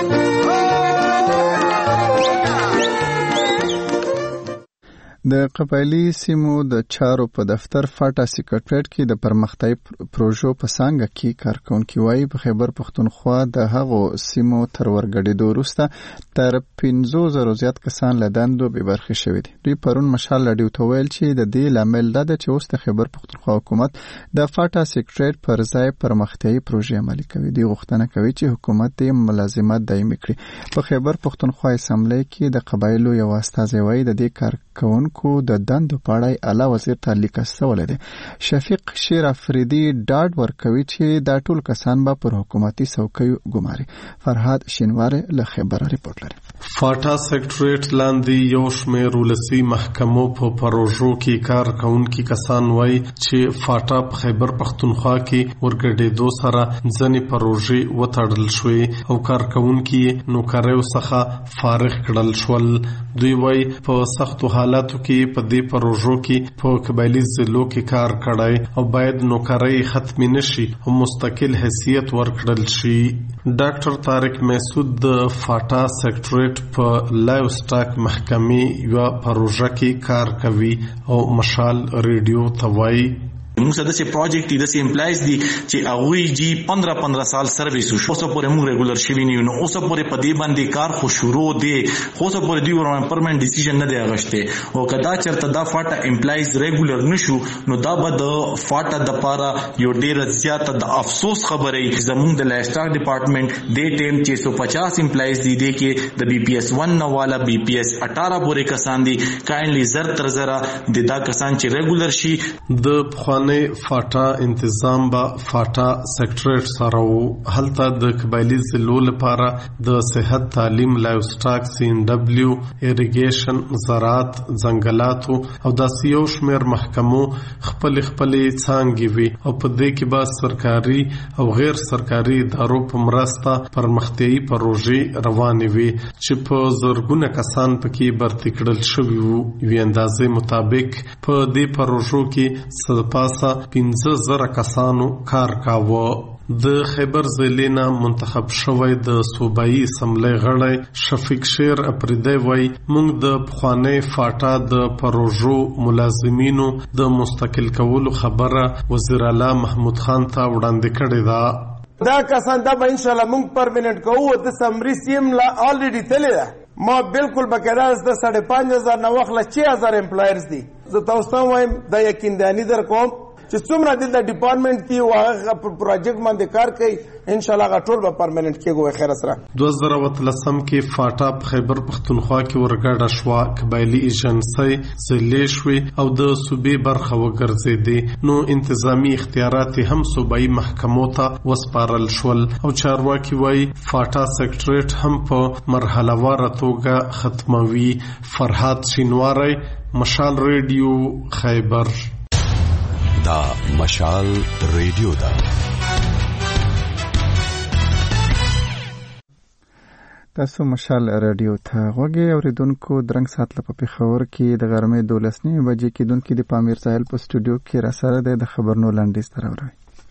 د قبایلی سیمو د چارو په دفتر فاټا سیکریټریټ کې د پرمختیايي پروژو په څنګه کې کارکونکي وایي په خیبر پښتونخوا د هغو سیمو تر ورګډېدو وروسته تر 15,000 زیات کسان له دندو بې برخې شوي دي. دوی پرون مشال رادیو ته ویل چې د دې لامل دا ده چې اوس د خیبر پښتونخوا حکومت د فاټا سیکریټریټ پر ځای پرمختیايي پروژې عملي کوي. دوی غوښتنه کوي چې حکومت یې ملازمت دایمي کړي. په خیبر پښتونخوا اسمبلی کې د قبایلو یو استازی وایي د دې کارکونکو د دندو په اړه اعلی وزیر ته لیک استولی دی. شفیق شیر افریدي ډاډ ورکوي چې دا ټول کسان به پر حکومتي څوکیو ګماري. فرهاد شینوار له خیبر ریپورت لري. فاټا سیکریټریټ لاندې یو شمېر ولسي محکمو په پروژو کې کار کوونکي کسان وایي چې فاټا په خیبر پښتونخوا کې ورګډېدو سره ځینې پروژې وتړل شوې او کارکوونکي نوکریو څخه فارغ کړل شول. دوی وایي په سختو حالاتو کې په دې پروژو کې په قبایلی ضلعو کې کار کړای او باید نوکرۍ ختم نشي او مستقل حیثیت ورکړل شي. ډاکټر طارق محسود د فاټا سیکریټریټ په لایو سټاک محکمې یو پروژه کې کار کوي او مشال ریډیو ته وایي موږ سره د پروجیکټ دي د امپلایز دي چې هغه جی 15 سال سرویس شو اوس پورې موږ ریګولر شوی نه اوس پورې په دې باندې کار خو شروع دی خو اوس پورې دی ورونه پرمننت ډیسیژن نه دی اغشته او کدا چرته دا فاټا امپلایز ریګولر نشو نو دا به د فاټا د پاره یو ډیر زیاته د افسوس خبره زموږ د لایسټاک ډپارټمنټ د ټیم 650 امپلایز دي کې د بي پي اس 1 نواله بي پي اس 18 پورې کسان دي کایندلی زر تر زره د دا کسان چې ریګولر شي د فاټا انتظام با فاټا سیکریټریټ سره وو هلته د قبایلی ضلعو لپاره د صحت تعلیم لایو سټاک CNW ایریګیشن زراعت ځنګلات او د سیو شمیر محکمو خپل څانګې وي او په دې کې به سرکاري او غیر سرکاري ادارو په مرسته پرمختیايي پروژې روانې وي چې په زرګونه کسان پکې برتي کړل شوي وو. وی اندازې مطابق په دې پروژو کې 15,000 کسانو کار کاوه. د خیبر ضلع نه منتخب شوی د صوبایي اسمبلی غړی شفیق شیر اپریدی وای موږ د پخوانی فاټا د پروژو ملازمینو د مستقل کولو خبره وزیر اعلی محمود خان ته وړاندې کړې ده. دا کسان دا به انشاءالله مونږ پرمننټ کوو. د سمري سیم لا الریډي تللی ده. ما بالکل بقاعده د 5000 نه واخله 6000 امپلایرز دي. زه تاسو ته وایم دا یقینداني در کوم چې څومره دلته ډپارټمنټ کې هغه پروجیکټ باندې کار کوي انشاءالله هغه ټول به پرمننټ کېږي خیر سره. 2013 کې فاټا په خیبر پښتونخوا کې ورګډه شوه، قبایلي ایجنسۍ ځلې شوې او د صوبې برخه وګرځېدې. نو انتظامی اختیارات هم صوبایي محکمو ته وسپارل شول او چارواکي وایي فاټا سیکټریټ هم په مرحله واره توګه ختموي. فرهاد شینواری، مشال ریډیو، خیبر. دا مشال ریډیو دا. تاسو مشال ریډیو ته غوږی اوریدونکو. درنګ ساعت په پېښور کې د غرمې 12 بجې کېدونکې د پامیر ساحل په سټوډیو کې را سره د خبرونو لنډیز تر اورئ.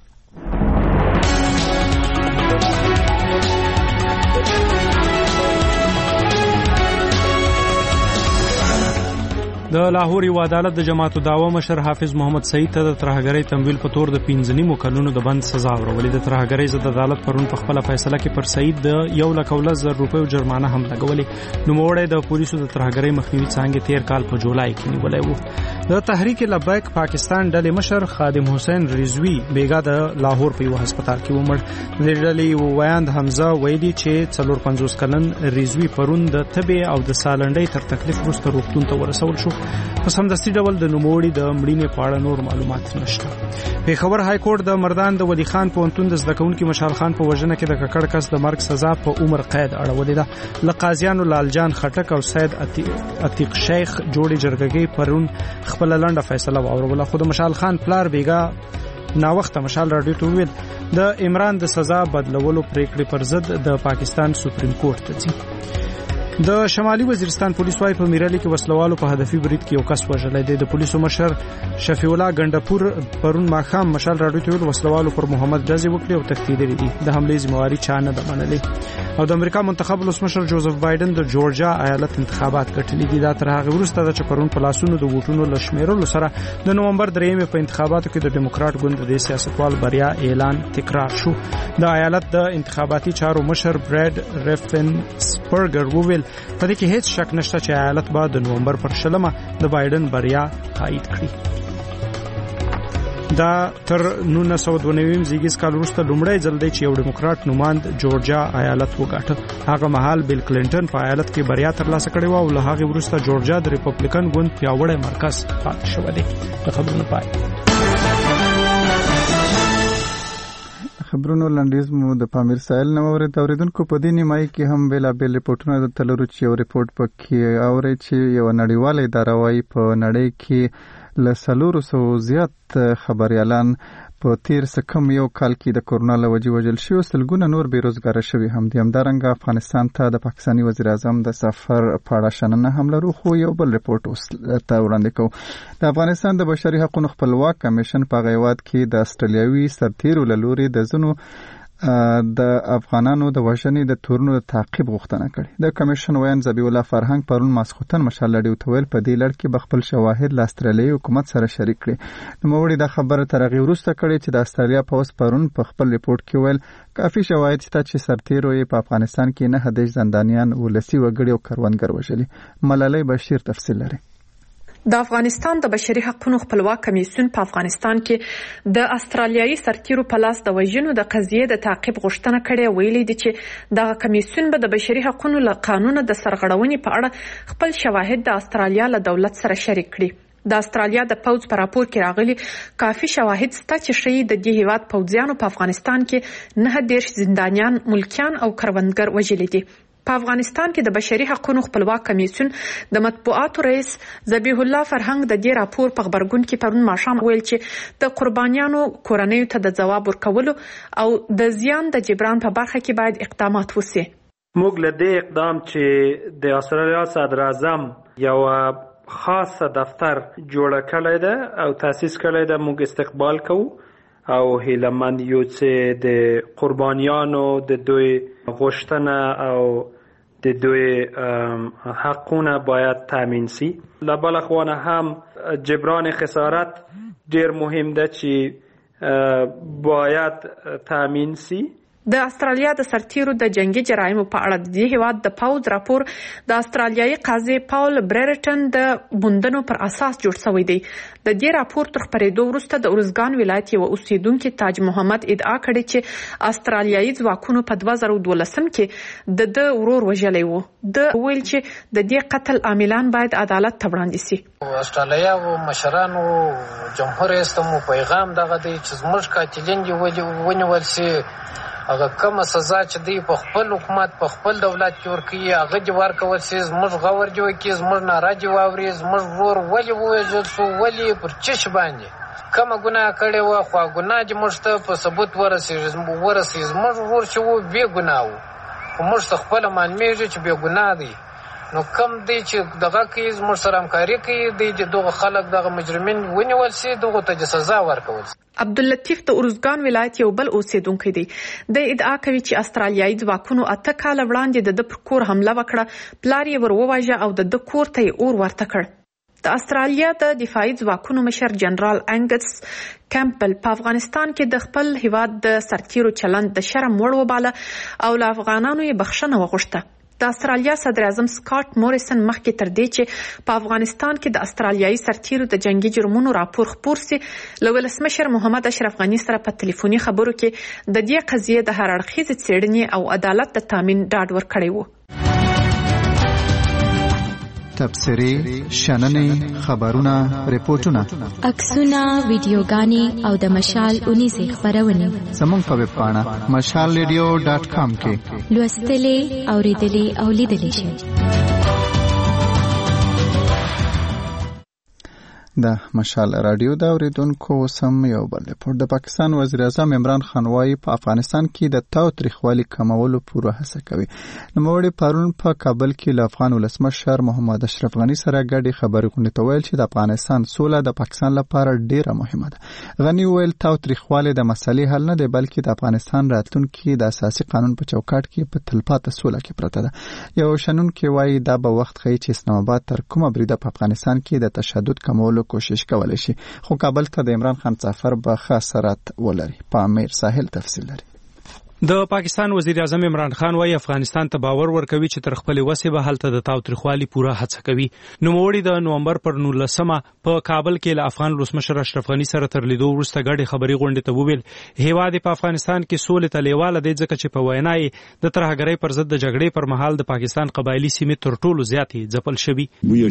د لاهور یو عدالت د جماعت الدعوه مشر حافظ محمد سعید ته د ترهګرۍ تمویل په تور د 15 کلونو د بند سزا ورولې. د ترهګرۍ ضد عدالت پرون په خپل فیصله کې پر سعید د 1,10,000 روپیو جرمانه هم لګولې. نوموړی د پولیسو د ترهګرۍ مخنیوي څانګې 13 کال په جولای کې نیولې و. د تحریک لبیک پاکستان ډلې مشر خادم حسین رضوی بیګا د لاهور په یو هسپتال کې ومړ. د ډلې ویاند حمزه ویلي چې 450 کلن رضوی پرون د تبې او د سالنډۍ تر تکلیف وروسته روغتون ته ورسول شو. په سمدستي ډول د نوموړي د مړینې په اړه نور معلومات نشته. پېښور های کورټ د مردان د ولی خان پوهنتون د زده کوونکي مشال خان په وژنه کې د ککړ کس د مرګ سزا په عمر قید اړولې ده. له قاضیانو لالجان خټک او سید عتیق شیخ جوړې جرګې پرون خپل لنډه فیصله واوروله. خو د مشال خان پلار بیګا ناوخته مشال راډیو ته وویل د عمران د سزا بدلولو پریکړې پر ضد د پاکستان سپریم کورټ ته ځي. د شمالي وزیرستان پولیس وايي په میرالي کې وسلوالو په هدفي برید کې یو کس وژلی دی. د پولیسو مشر شفیع الله ګندپور پرون ماښام مشال راډیو ته ویل وسلوالو پر محمد ډزې وکړې او تښتېدلي دي. د حملې ذمہواري چا نه ده منلې. او د امریکا منتخب ولسمشر جوزف بایدن د جورجیا ایالت انتخابات ګټلي دي. دا تر هغه وروسته ده چې پرون په لاسونو د ووټونو له شمیرلو سره د نومبر 3 په انتخاباتو کې د ډیموکراټ ګوند د سیاستوال بریا اعلان تکرار شو. د ایالت د انتخاباتي چارو مشر براد ریفنسبرګر وویل په دې کې هیڅ شک نشته چې ایالت به د نومبر پر 20 د بایدن بریا تایید کړي. دا تر 1992 زیږیز کال وروسته لومړی ځل دی چې یو ډیموکراټ نوماند جورجیا ایالت وګاټه. هغه مهال بیل کلینټن په ایالت کې بریا ترلاسه کړې و او له هغې وروسته جورجیا د ریپبلیکن ګوند پیاوړی مرکز پاتې شوی دی. د خبرونو پای. خبرونو لنډیز مو د پامیر ساحل نه اوریدونکو. په دې نیمایي کې هم بېلابېل ریپورټونه د تلرو چې یو ریپورټ پکې اوري چې یو نړیواله اداره وايي په نړۍ کې له 400 زیات خبريالان په تیر څه کم یو کال کې د کورونا له وجې وژل شوي، سلګونه نور بیروزګاره شوي هم دي. همدارنګه افغانستان ته د پاکستاني وزیر اعظم د سفر په اړه شننه هم لرو، خو یو بل ریپورټ اوس ته وړاندې کوو. د افغانستان د بشري حقوقو خپلواک کمیشن په غیواد کې د استرالیوي سرتیرو له لوري د ځینو د افغانانو د وژنې د تورونو د تعقیب غوښتنه کړې. د کمیشن ویان ذبیح الله فرهنګ پرون ماسخوتن مشال لړیو ته ویل په دې لړ کې به خپل شواهد له استرالیایي حکومت سره شریک کړي. نوموړي دا خبره تر هغې وروسته کړې چې د استرالیا پوځ پرون په خپل ریپورټ کې ویل کافي شواهد شته چې سرتیرو یې په افغانستان کې 9 زندانیان، ولسي وګړي او کروندګر وژلي. ملالۍ بشیر تفصیل لري. د افغانستان د بشري حقوقو خپلواک کمیسیون په افغانستان کې د استرالیایي سرتیرو په لاس د وژنو د قضیې د تعقیب غوښتنه کړې. ویلي دي چې دغه کمیسیون به د بشري حقوقو له قانون د سرغړونې په اړه خپل شواهد د استرالیا له دولت سره شریک کړي. د استرالیا د پوځ په راپور کې راغلي کافي شواهد شته چې ښیي د دې هیواد پوځیانو په افغانستان کې 9 زندانیان، ملکیان او کروندګر وژلي دي. په افغانستان کې د بشري حقوقو خپلواک کمیسیون د مطبوعاتو رئیس ذبیح الله فرهنګ د دې راپور په خبرګون کې پرون ماښام ویل چې د قربانیانو کورنیو ته د ځواب ورکولو او د زیان د جبران په برخه کې باید اقدامات وشي. موږ له دې اقدام چې د استرالیا صدر اعظم یو خاص دفتر جوړ کړی دی او تاسیس کړی دی موږ استقبال کوو او هیلمند یو چې د قربانیانو د دوی غوښتنه او د دوی حقونه باید تامین سي. له بل خوانه هم جبران خسارت ډیر مهم ده چې باید تامین سي. د استرالیا د سرتیرو د جنگي جرایمو په اړه د دې هیواد د پوز راپور د استرالیایي قاضي پاول برریټن د موندنو پر اساس جوړ شوی دی. د دې راپور تر خپرېدو وروسته د ارزګان ولایت یو اوسیدونکو تاج محمد ادعا کړې چې استرالیایي ځواکونو په 2012 کې د ورور وژلی وو. د ویل چې د دې قتل عاملان باید عدالت ته وړاندې سي. استرالیا او مشرانو جمهور رئیس ته پیغام دغه دی چې زموږ قاتلین دي ونیول سي. هغه کومه سزا چې دی په خپل حکومت په خپل دولت کې ورکوي هغه دې ورکول سي. زموږ غور دې وکړي، زموږ ناره دې واوري، زموږ ورور ولې ووژل سو، ولې پر چش باندې کومه ګناه کړې وه، خو ګناه دې موږ ته په ثبوت ورسي. زموږ ورور چې و بې ګناه و، خو موږ ته خپله معلومېږي چې بې ګناه دی. نو کم دی چې دغه کوي زموږ سره همکاري کوي، دی چې دغه خلک دغه مجرمین ونیول سي، دغه ته د سزا ورکول سي. عبداللطیف د ارزګان ولایت یو بل اوسیدونکی دی. د ادعا کوي چې استرالیایي ځواکونو 8 کاله وړاندې د پر کور حمله وکړه، پلار یې ورواژه او د کور ته یې اور ورته کړ. د استرالیا د دفاعي ځواکونو مشر جنرال انګس کیمپل په افغانستان کې د خپل هیواد د سرتیرو چلند د شرم وړ وباله او له افغانانو یې بخښنه وغوښته. د استرالیا صدر اعظم سکاټ موریسن مخکې تر دې چې په افغانستان کې د استرالیایي سرتیرو د جنگي جرمونو راپور خپور سي، له ولسمشر محمد اشرف غني سره په ټلیفوني خبرو کې د دې قضیې د هر اړخیزې څېړنې او عدالت د تامین ډاډ ورکړی وو. تبصرې، شننې، خبرونه، ریپورتونه، عکسونه، ویډیوګانې او د مشال اونیزې خپرونې زموږ په ویب پاڼه mashalradio.com کې لوستلې، اوریدلې او لیدلې شئ. د مشال رادیو د اوریدونکو سم یو بل رپورټ. د پاکستان وزیر اعظم عمران خان وايي په افغانستان کې د تاوتریخوالي کمولو پوره هڅه کوي. نوموړي پرون په کابل کې له افغان ولسمشر محمد اشرف غني سره ګډي خبرې کړې ته ویل چې د افغانستان سوله د پاکستان لپاره ډیره مهمه ده. غني ویل تاوتریخوالي د مسلې حل نه دی، بلکې د افغانستان راتلونکي د اساسي قانون په چوکاټ کې په تلپاته سوله کې پرته ده. یو شنونکي وايي دا به وخت ښیي چې اسلام آباد تر کومه بریده په افغانستان کې د تشدد کمولو کوشش کولای شي، خو کابل ته د عمران خان سفر به ښه اثرات ولري. په امیر ساحل تفصیل لري. د پاکستان وزیر اعظم عمران خان وايي افغانستان ته باور ورکوي چې تر خپل وسه به هلته د تاوتریخوالي پوره هڅه کوي. نوموړي د نومبر پر 19مه په کابل کې له افغان ولسمشر اشرف غني سره تر لیدو وروسته ګډي خبري غونډې ته وویل هیواد په افغانستان کې سولې ته لیواله دی، ځکه چې په وینا یې د ترهګرۍ پر ضد د جګړې پر مهال د پاکستان قبایلی سیمې تر ټولو زیاتې ځپل شوي.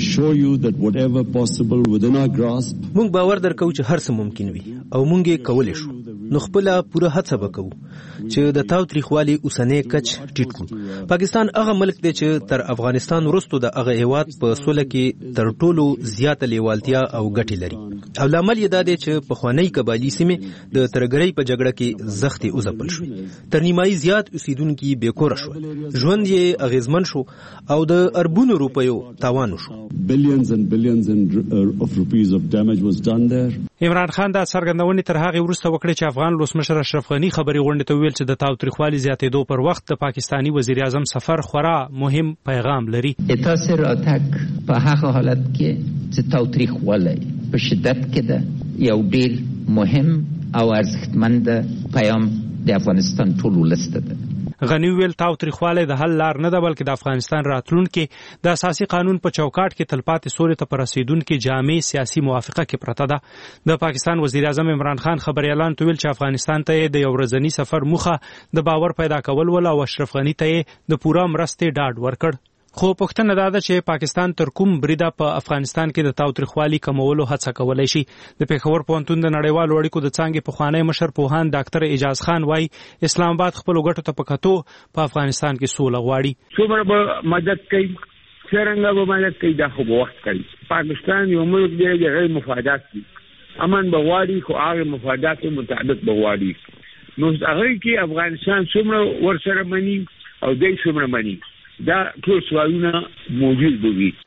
موږ باور درکو چې هر څه ممکن وي او موږ یې کولای شو. نو خپل پوره هڅه وکړو چې د تاوتریخوالي اوسنۍ کچ ټیټ کړو. پاکستان هغه ملک دی چې تر افغانستان وروسته د هغه هیواد په سوله کې تر ټولو زیاته لیوالتیا او ګټې لري. او لامل یې دا دی چې په خوانی قبایلی سیمې د ترهګرۍ په جګړه کې زختې وځپل شو. تر نیمایي زیات اوسیدونکي بېکوره شول، ژوند یې اغیزمن شو او د اربونو روپیو تاوان شو. عمران خان دا څرګندونې تر هغه وروسته وکړې چې افغان ولسمشر اشرف غني خبري غونډې ته ویل چې د تاوتریخوالي زیاتېدو پر وخت د پاکستانی وزیر اعظم سفر خورا مهم پیغام لري. اتاسه راتک په هغه حالت کې چې تاوتریخوالی په شدت کې ده یو ډیر مهم او ارزښتمند پیغام د افغانستان ټول ولس ته ده. غنی ویل تاوتریخوالی د حل لار نه ده، بلکې د افغانستان راتلونکي د اساسي قانون په چوکاټ کې تلپاتې سولې ته پر رسیدونکي جامع سیاسي موافقه کې پرته ده. د پاکستان وزیر اعظم عمران خان خبري اعلان ویل چې افغانستان ته د یو ورځنی سفر موخه د باور پیدا کول ول او اشرف غني ته د پوره مرستې ډاډ ورکړ. خو پوښتنه دا ده چې پاکستان تر کوم بریده په افغانستان کې د تاوتریخوالي کمولو هڅه کولای شي. د پېښور پوهنتون د نړیوالو اړیکو د څانګې پخوانی مشر پوهاند ډاکټر اعجاز خان وايي اسلام آباد خپل ګټو ته په کتو په افغانستان کې سوله غواړي. څومره به مدد کوي، څنګه به مدد کوي، دا خو به وخت کوي. پاکستان یو ملک دی چې غیر مفادات دي، امن به غواړي، خو هغه مفادات مطابق به غواړي. نو هغه کې افغانستان څومره ورسره مني او دوی څومره مني، دا ټول سوالونه موجود دي.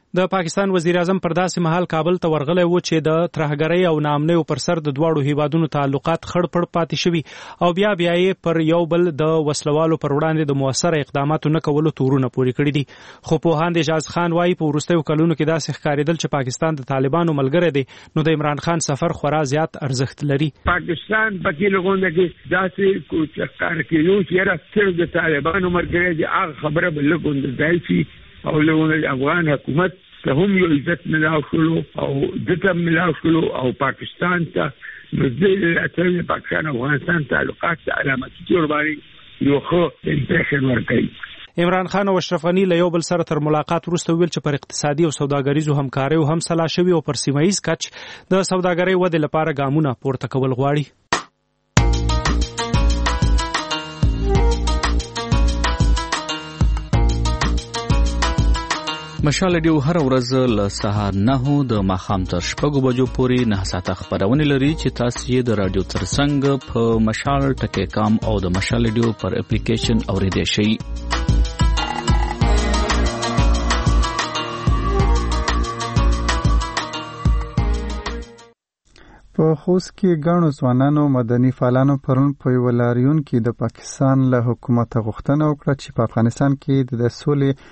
د پاکستان وزیر اعظم پر داسې مهال کابل ته ورغلی و چې د ترهګرۍ او ناامنۍ پر سر د دواړو هیوادونو تعلقات خړ پړ پاتې شوي او بیا یې پر یو بل د وسلوالو پر وړاندې د موثر اقداماتو نه کولو تورونه پوري کړی دي. خو پوهاند اجاز خان وایي په وروستیو کلونو کې داسې ښکارېدل چې پاکستان د طالبانو ملګری دی نو د عمران خان سفر خورا زیات ارزښت لري. پاکستان پکې لګونه کې داسې کوڅه کار کوي چې راځي د طالبانو ملګری دی هغه خبره بل لګونه دی او لونه افغان حکومت ته هم یو عزت ملاو شلو او دته ملاو شلو او پاکستان ته مزید اتل پاکستان افغانستان تعلقات علامت جوړباري یو خو امپریشن ورکړي. عمران خان او اشرف غنی له یو بل سره تر ملاقات وروسته ویل چې پر اقتصادي او سوداګریزو همکاریو هم سلا شوي او پر سیمایي کچ د سوداګرۍ ودې لپاره ګامونه پورته کول غواړي. مشال ډیو هر ورځ له سهار 9 د ماښام تر 6 بجو پورې 9 ساعته خبرونه لري چې تاسو یې د رادیو ترڅنګ په مشال ټکی کام او د مشال ډیو پر اپلیکیشن اوریدئ شئ. په خوست کې ګڼو ځوانانو مدني فعالانو پرون په یو لاریون کې د پاکستان له حکومت غوښتنه وکړه چې په افغانستان کې د سولې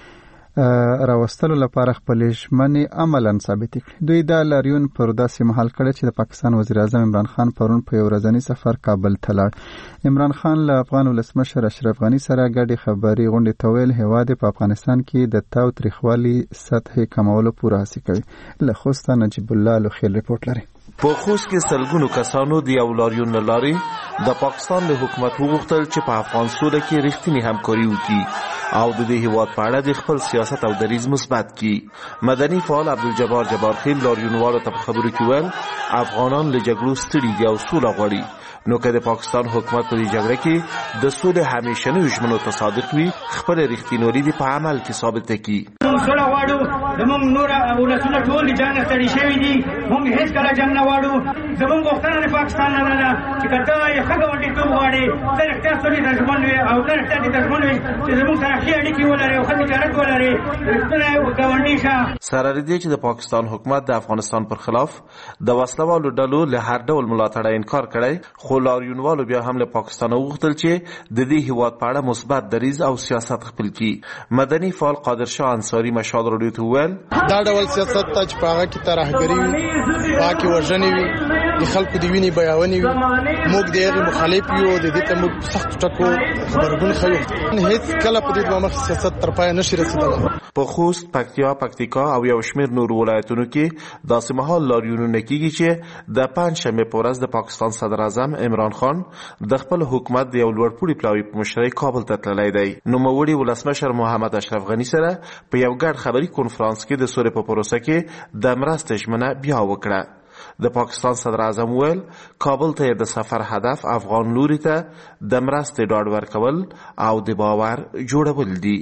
راوستلو لپاره خپل ژمنې عملاً ثابت کړي. دوی دا لاریون پر داسې مهال کړی چې د پاکستان وزیر اعظم عمران خان پرون په یو ورځنی سفر کابل ته لاړ. عمران خان له افغان ولسمشر اشرف غنی سره ګډې خبري غونډې ته ویل هیواد په افغانستان کې د تاوتریخوالي سطح کمولو پوره هڅه کوي. له خوسته نجیب الله لوخیل رپورټ لري. په خوست کې سلګونو کسانو د یو لاریون لاري د پاکستان له حکومت وغوښتل چې په افغان سوله کې رښتینی همکاري وکړي او د دې هیواد په اړه د خپل سیاست او دریځ مثبت کړي. مدني فعال عبدالجبار جبارخیل لاریونوالو ته په خبرو کې ویل افغانان له جګړو ستړي دي او سوله غواړي نو که د پاکستان حکومت په دې جګړه کې د سولې همیشنیو ژمنو ته صادق وي خپل رښتینولي په عمل کې ثابت کړي. سوله غواړو زموږ نور ولسونه ټول جنګ ستړي شوي دي موږ هیڅ کله جنګ نه غواړو. زموږ غوښتنه د پاکستان نه ده چې که ته یې ښه ګاونډیتوب غواړې ته رښتیا سولې ته ژمن وې او ته رښتیا دې ته ژمن وې چې زموږ سره ښې اړیکې ولرې او ښه تجارت ولرې رښتینی ګاونډي شه. سره دې چې د پاکستان حکومت د افغانستان پر خلاف د وسلوالو ډلو له هر ډول ملاتړه انکار کړی خو لاریونوالو بیا هم له پاکستان وغوښتل چې د دې هیواد په اړه مثبت دریځ او سیاست خپل کړي. مدني فعال قادر شاه انصاری مشال راډیو ته ویل دا ډول سیاست ته چې په هغه کې ترهګري وي پاکي وژنې وي د خلکو د وینې بیاونې وي موږ د هغې مخالف یو د دې ته موږ په سختو ټکو غبرګون ښیو هېڅ کله په دې دوه مخې سیاست تر پایه نشي رسېدلی. په خوست پکتیا پکتیکا او یو شمېر نور ولایتونو کې داسې مهال لاریونونه کېږي چې د پنجشنبې په ورځ د پاکستان صدر اعظم عمران خان د خپل حکومت د یو لوړپوړي پلاوي په مشرۍ کابل ته تللی دی. نوموړي ولسمشر محمد اشرف غني سره په یو ګډ خبري کنفرانس کې د سولې په پروسه کې د مرستې ژمنه بیا وکړه. د پاکستان صدر اعظم ویل کابل ته د سفر هدف افغان لوري ته د مرستې ډاډ ورکول او د باور جوړول دي.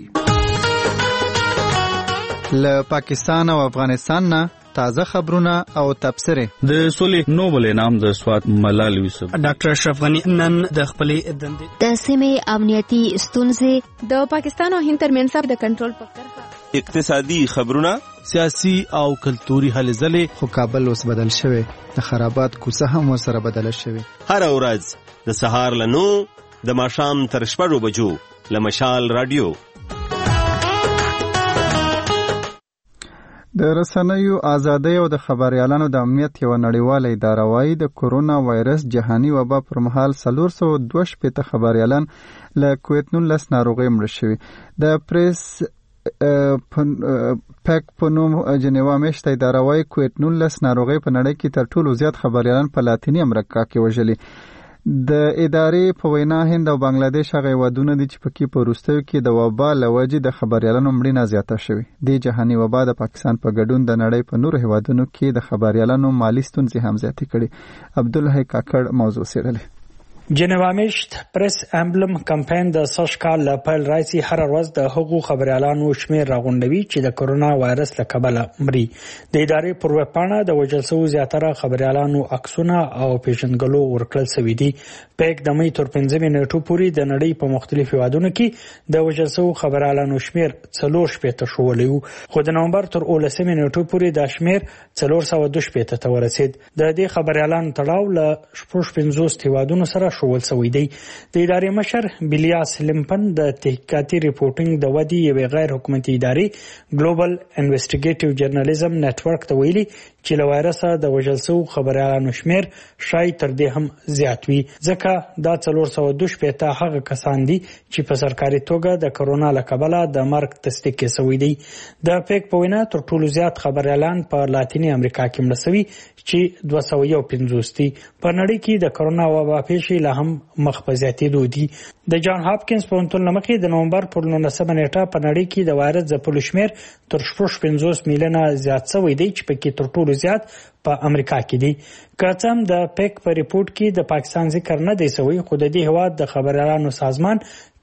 له پاکستان او افغانستان نه تازه خبرونه او تبصره. د سولې نوبل انعام د سوات ملال یوسف ډاکټر اشرف غنی نن د خپلې دندې د سیمې امنیتي ستونزې د پاکستان او هند ترمنځ د کنټرول په کرښه اقتصادي خبرونه سیاسي او کلتوري هلې ځلې. خو کابل اوس بدل شوی د خرابات کوڅه هم ورسره بدله شوی. هر ورځ د سهار له 9 د ماښام تر 6 بجو له مشال رادیو. د رسنیو ازادۍ او د خبريالانو د امنیت یو نړیواله اداره وايي د کورونا وایرس جهاني وبا پر مهال 422 خبريالان له کووید-19 ناروغۍ مړ شوي. د پریس پک په نوم جنیوا میشته اداره وايي کووید-19 ناروغۍ په نړۍ کې تر ټولو زیات خبريالان په لاتینی امریکا کې وژلي. د ادارې په وینا هند او بنگلاديش هغه هیوادونه دي چې پکې په وروستیو کې د وبا له وجې د خبريالانو مړینه زیاته شوې. د جهاني وبا د پاکستان په ګډون د نړۍ په نورو هیوادونو کې د خبريالانو مالی ستونزې هم زیاتې کړې. عبدالله کاکړ موضوع څېړلې. جنیوا میشت پریس امبلم کمپاین د سږ کال له پیل راځي هر ورځ د هغو خبريالانو شمیر راغونډوي چې د کرونا وایرس له کبله مري. د ادارې پر ویب پاڼه د وژل شوو زیاتره خبريالانو عکسونه او پیژندګلو ورکړل شوي دي. پیک د مې تر 15 نیټو پورې د نړۍ په مختلفو هیوادونو کې د وژل شوو خبريالانو شمیر 4 شولی وو، خو د نومبر تر 18 نیټو پورې د شمیر 402 ته ورسید. د دې خبريالانو تړاو له 50 هیوادونو سره شول شوی دی. د ادارې مشر بیلیاس لمپن د تحقیقاتي ریپورټینګ د ودی یو غیر حکومتي ادارې ګلوبل انویسټیګیټیو جرنالیزم نتورک ته ویلي چې له وایرسه د وژل شوو خبريالانو شمیر شاید تر دې هم زیات وي، ځکه دا 402 هغه کسان دي چې په سرکاري توګه د کرونا له کبله د مرګ تصدیق شوی دی. د پیک په وینا تر ټولو زیات خبريالان په لاتینی امریکا کې مړ شوي چې 251 دي. په نړۍ کې د کرونا وبا پیښې له هم مخ په زیاتېدو دي. د جان هاپکینز پوهنتون له مخې د نومبر پر 19 نیټه په نړۍ کې د وایرس ځپلو شمیر تر 50 میلیونه زیات شوی دی چې پکې تر ټولو زیات په امریکا کې دي. که څه هم د پیک په ریپورت کې د پاکستان ذکر نه دی شوی، خو د دې هیواد د خبريالانو سازمان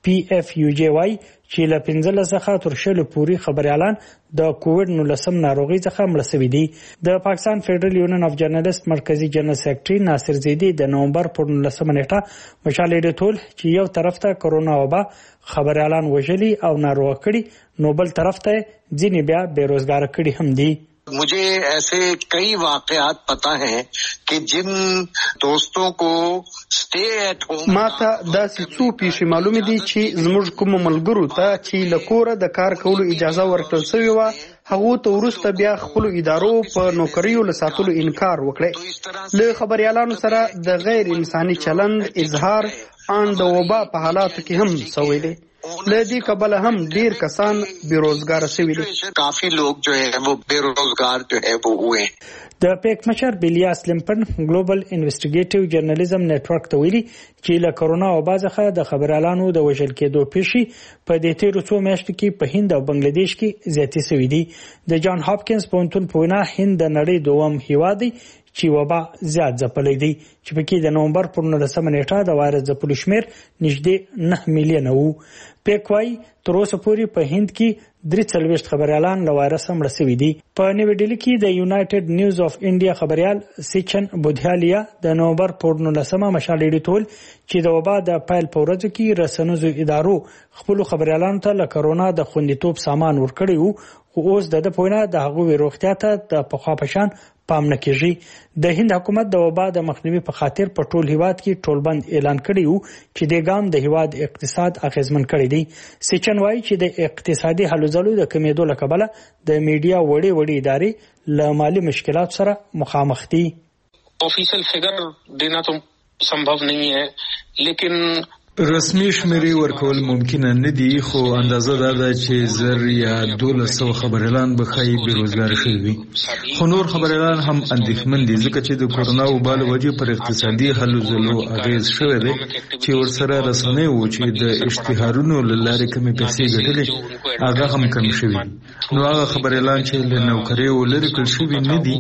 PFUJ چې له 15 څخه تر 20 پورې خبريالان د کووډ-19 ناروغي څخه مړ شوي دي. د پاکستان فدرل یونین اف جرنالست مرکزی جنرال سیکریټري ناصر زیدی د نومبر پر 19 نیټه مشالې ډټول چې یو طرف ته کرونا وبا خبريالان وژلي او ناروغ کړي، نو بل طرف ته ځینې بیا بیروزګار کړي هم دي. मुझे ऐसे कई वाकयात पता हैं कि जिन दोस्तों को स्टे एट होम ماته داسې څو پیښې معلومې دي چې زموږ کوم ملګرو ته چې له کوره د کار کولو اجازه ورکړل شوې وه، هغه ته وروسته بیا خپل ادارو په نوکریو له ساتلو انکار وکړي. له خبريالانو سره د غیر انساني چلند اظهار ان د وبا په حالاتو کې هم شوی دی. لدی کبل هم ډیر کسان بیروزګار شوي دي. काफी लोग जो है वो बेरोजगार जो है वो हुए. د پیک مشر بیلیاس لمپن ګلوبل انویسټیګیټیو جرنالیزم نتورک ته ویلي چې له کرونا وبا څخه د خبريالانو د وژل کېدو پیښې په دې تیرو څو میاشتو کې په هند او بنگلاديش کې زیاتې شوې دي. د جان هاپکینز پوهنتون په وینا هند د نړۍ دوم هیواد دی چې وبا زیات ځپلی دی، چې پکې د نومبر پر 19 نیټه د وایرس ځپلو شمیر نږدې 9 میلیونه وو. پیک وايي تر اوسه پورې په هند کې 43 خبريالان له وایرس مړ شوي دي. په نوې ډیلي کې د یونایټډ نیوز اف انډیا خبريال سیچن بودھیالیا د نومبر پر 19 مشالې ډټول چې د وبا د پیل په ورځو کې رسنیزو ادارو خپل خبريالانو ته له کرونا د خوندیتوب سامان ورکړی وو، خو اوس د پوینه د هغوی روغتیا ته د پخوا پشان پام نه کیږي. د هند حکومت د وبا د مخنیوي په خاطر په ټول هیواد کې ټولبند اعلان کړی وو چې د ګام د هیواد اقتصاد اغیزمن کړی دی. سیچن وايي چې د اقتصادي هلو ځلو د کمیدو له کبله د میډیا وړې ادارې له مالی مشکلات سره مخامخ دي. ऑफिशियल फिगर देना तो संभव नहीं है, लेकिन رسمي شمیرې ورکول ممکن نه دي، خو اندازه دا ده چې 1000 یا 1200 خبريالان به خای بیروزګار شوي، خو نور خبريالان هم اندېښمن دي ځکه چې د کرونا وبا له وجې پر اقتصادي هلو ځلو اغیز شوی دی چې ورسره رسنۍ وو چې د اشتهارونو له لارې کمې پیسې ګټلې هغه هم کم شوي. نو هغه خبريالان چې له نوکریو لرې کړل شوي نه دي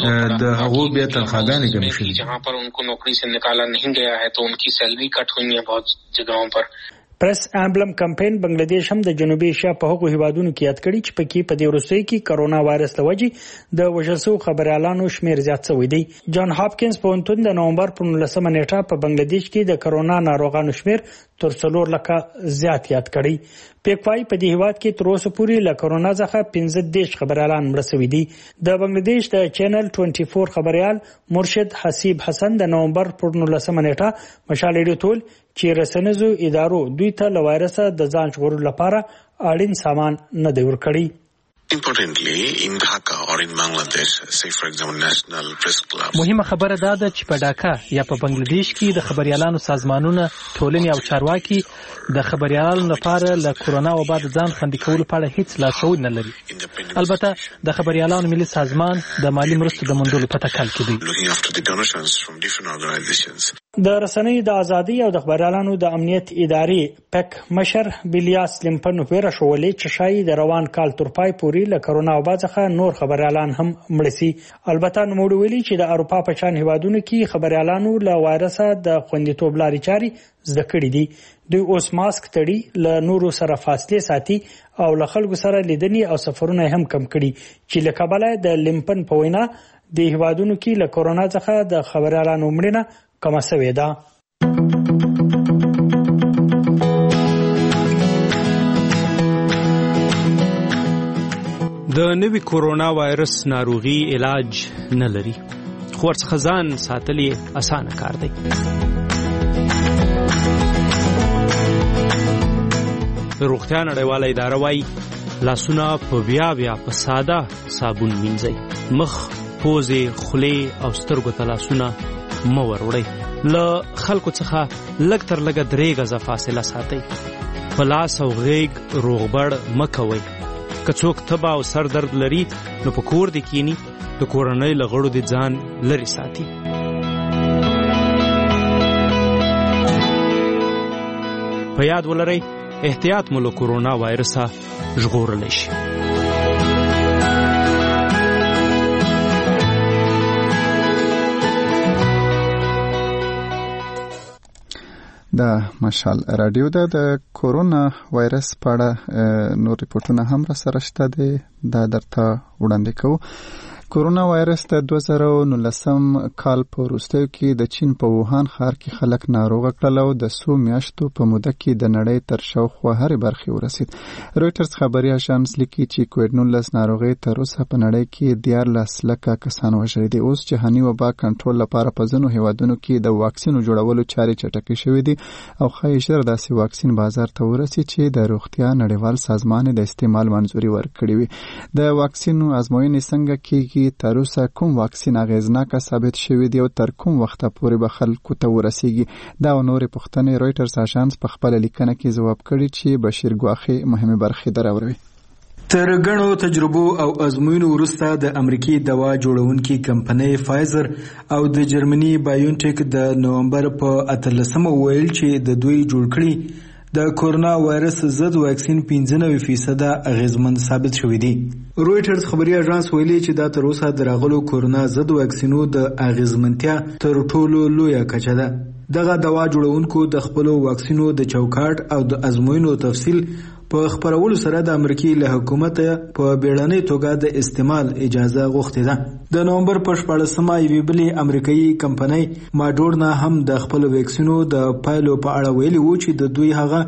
د هغو بیا تنخواګانې کمې شوي. जहां पर उनको नौकरी से निकाला नहीं गया है तो उनकी सैलरी कट हुई है बहुत जगहों पर. پریس امبلم کمپاین بنگلاديش هم د جنوبي ایشیا په هغو هیوادونو کې یاد کړي چې پکې په دې وروستیو کې کرونا وایرس لوجې د وژل شوو خبريالانو شمیر زیات شوی دی. جان هاپکینز پوهنتون د نومبر پر 19 نیټه په بنگلاديش کې د کرونا ناروغانو شمیر تر 4 لکه زیات یاد کړي. پیکوای په دې هیواد کې تر اوسه پورې له کرونا څخه 15 خبريالان مړ شوي دي. د بنگلاديش د چینل 24 خبريال مرشد حسیب حسن د نومبر پر 19 نیټه مشالې ډټول چې رسنیزو ادارو دوی ته له وایرسه د ځان ژغورلو لپاره اړین سامان نه دی ورکړی. Importantly, in Dhaka or in Bangladesh, say for example, National Press Club. مهمه خبره دا ده چې په ډاکا یا په بنگلاديش کې د خبريالانو سازمانونه، ټولنې او چارواکي د خبريالانو لپاره له کرونا وبا د ځان خوندي کولو په اړه هیڅ لارښوونه نه لري. البته د خبريالانو ملي سازمان د مالی مرستو د موندلو په تکل کې دی. د رسنیو د ازادۍ او د خبريالانو د امنیت ادارې پک مشر بیلیاس لمپن ویره شولې چې شاید د روان کال تر پای پورې پورې له کرونا وبا څخه نور خبريالان هم مړ شي. البته نوموړي ویلي چې د اروپا په شان هیوادونو کې خبريالانو له وایرس د خوندیتوب لارې چاري زده کړې دي. دوی اوس ماسک تړي، له نورو سره فاصله ساتي او له خلکو سره لیدنې او سفرونه هم کم کړي چې له کبله د لمپن په وینا د هیوادونو کې له کورونا څخه د خبريالانو مړینه کمه شوې ده. د نوي کورونا وایرس ناروغي علاج نه لري، خو ورڅخه ځان ساتل یې اسانه کار دی. روغتیا نړیواله اداره وايي لاسونه په بیا په ساده صابون مینځئ، مخ، پوزې، خولې او سترګو ته لاسونه مه وروړئ. له خلکو څخه لږ تر لږه 3 غزه فاصله ساتئ. په لاس او غیږ روغبړ مه کوئ. که څوک تبه او سر درد لري نو په کور دې کینی، د کورنۍ له غړو دې ځان لرې ساتي. په یاد ولرئ احتیاط مو له کورونا وایرسه ژغورلی شي. د مشال رادیو د کورونا وایرس په اړه نور ریپورتونه هم را سره شته دي، دا درته وړاندې کوو. کورونا وایرس د 2019 کال په وروستیو کې د چین په ووهان ښار کې خلک ناروغه کړل او د 100 میاشتو په موده کې د نړۍ تر شاوخوا هرې برخې ورسید. رویټرز خبري اژانس لیکي چې کووډ-19 ناروغي تر اوسه په نړۍ کې 14 لکه کسان وژلي دي. اوس جهاني وبا کنټرول لپاره په ځینو هیوادونو کې د واکسینو جوړولو چارې چټکې شوې دي او ښایي ژر داسې واکسین بازار ته ورسي چې د روغتیا نړیوال سازمان د استعمال منظوري ورکړي وي. د واکسینو ازموینې څنګه کېږي، تر اوسه کوم واکسین اغیزناکه ثابت شوی دی او تر کوم وخته پورې به خلکو ته ورسیږي، دا او نورې پوښتنې رویټرز اژانس په خپله لیکنه کې ځواب کړي چې بشیر ګواخې مهمې برخې دراوروي. تر غنو تجربو او ازموینو وروسته د امریکای دوا جوړونکي کمپنۍ فایزر او د جرمني بایونټیک د نومبر په 18 ویل چې د دوی جوړ کړي د کورونا وایرس ضد واکسین 95% اغیزمند ثابت شوی دی. رویټرز خبري اژانس ویلي چې دا تر اوسه د راغلو کورونا ضد واکسینو د اغیزمنتیا تر ټولو لویه کچه ده. دغه دوا جوړونکو د خپل واکسینو د چوکاټ او د ازموینو تفصیل په خبرولو سره د امریکای له حکومت په بیړنۍ توګه د استعمال اجازه غوښتې ده. د نومبر په 14مه یوې بلې امریکایي کمپنۍ ماډورنا هم د خپل واکسینو د پایلو په اړه ویلي وو چې د دوی هغه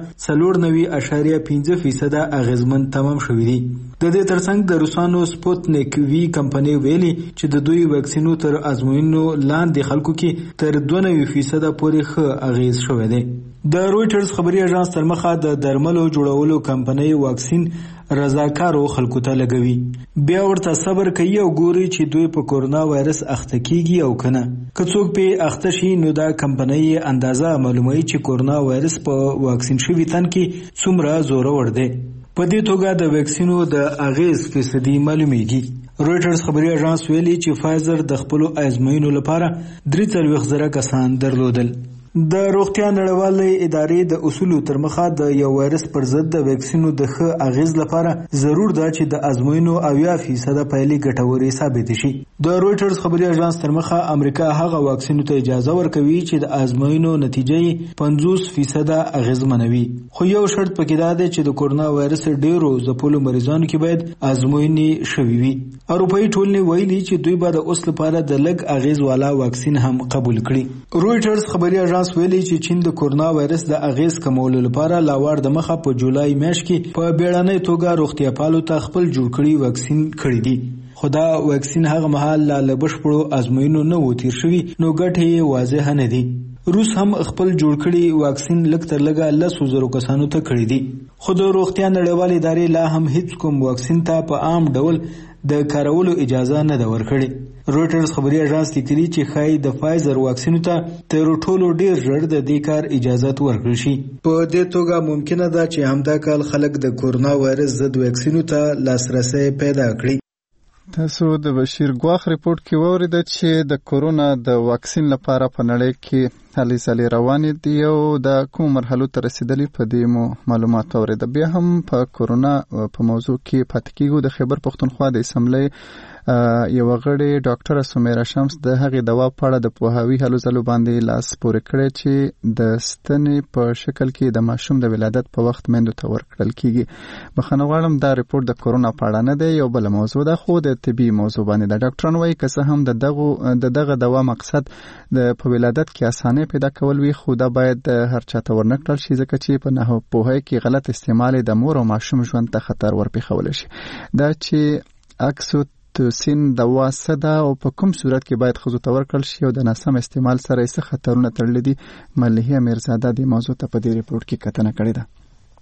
94.5% اغیزمن تمام شوی دی. د دې ترڅنګ د روسانو سپوتنیک وی کمپنۍ ویلي چې د دوی واکسینو تر ازموینو لاندې خلکو کې تر 92% پورې ښه اغیز شوی دی. د رویټرز خبري اژانس تر مخه د درملو جوړولو کمپنۍ واکسین رضاکارو خلکو ته لګوي، بیا ورته صبر کوي او ګوري چې دوی په کورونا وایرس اخته کیږي او کنه. که څوک په اخته شي نو دا کمپنۍ اندازه معلوموي چې کورونا وایرس په واکسین شوي تن کې څومره زورور دی. په دې توګه د واکسینو د اغیز فیصدي معلومیږي. رویټرز خبري اژانس ویلي چې فایزر د خپل آزموینو لپاره 43,000 کسان درلودل. د روغتیا نړیوالې ادارې د اصولو تر مخه د یو وایرس پر ضد د واکسینو د ښه اغیز لپاره ضرور ده چې د ازموینو 80% پایلې ګټورې ثابت شي. د رویټرز خبري اژانس تر مخه امریکا هغه واکسینو ته اجازه ورکوي چې د ازموینو نتیجې 50% اغیزمنوي، خو یو شرط پکې دا دی چې د کورونا وایرس ډیرو ځپلو مریضانو کې باید ازموینې شوي وي. اروپایي ټولنې ویلي چې دوی به د اوس لپاره د لږ اغیز والا واکسین هم قبول کړي. رویټرز خبري اژانس ویلي چې چین د کورونا وایرس د اغیز کمولو لپاره لاوړ د مخه په جولای میاشت کې په بیړنۍ توګه روغتیا پالو ته خپل جوړ کړي واکسین کړی دی. خو دا واکسین هغه مهال لا بشپړو ازموینو نه و تیر شوي نو ګټې یې واضح نه دي. روس هم خپل جوړ کړي واکسین لږ تر لږه 10,000 کسانو ته کړی دی. خو د روغتیا نړیوالې ادارې لا هم هیڅ کوم واکسین ته په عام ډول د کارولو اجازه نه ده ورکړې. رویټرز خبري اژانس لیکلي چې ښایي د فایزر واکسینو ته تر ټولو ډیر ژر د دې کار اجازه ورکړل شي. په دې توګه ممکنه ده چې همدا کال خلک د کورونا وایرس ضد واکسینو ته لاسرسي پیدا کړي. تاسو د بشیر ګواخ ریپورت کې ووریدل چې د کورونا د واکسین لپاره په نړۍ کې هلې ځلې روانې دي او د کوم مرحلو ته رسیدلي په دې مو معلومات اوریدل. بیا هم په کورونا په موضوع کې پاتې کېږو. د خیبر پښتونخوا د اسمبلی یو غړي ډاکټر سمیرا شمس د هغې دوا په اړه د پوهاوي هلو ځلو باندې لاس پورې کړی چې د ستنې په شکل کې د ماشوم د ولادت په وخت میندو ته ورکړل کیږي. بخښنه غواړم دا ریپورت د کورونا په اړه نه دی، یو بل موضوع ده، خو د طبي موضوع باندې ده. ډاکټران وایي که څه هم د دغه دوا مقصد د په ولادت کې اسانه پیدا کول وي، خو دا باید هر چاته ورنکړل شي ځکه چې په نه پوهه کې غلط استعمال د مور او ماشوم ژوند ته خطر ورپېښول شي. دا چې اکسیټوسین دوا څه ده او په کوم صورت کې باید ښځو ته ورکړل شي او د ناسم استعمال سره یې څه خطرونه تړلي دي، ملیحه میرزاده دې موضوع ته په دې ریپورت کې کتنه کړې ده.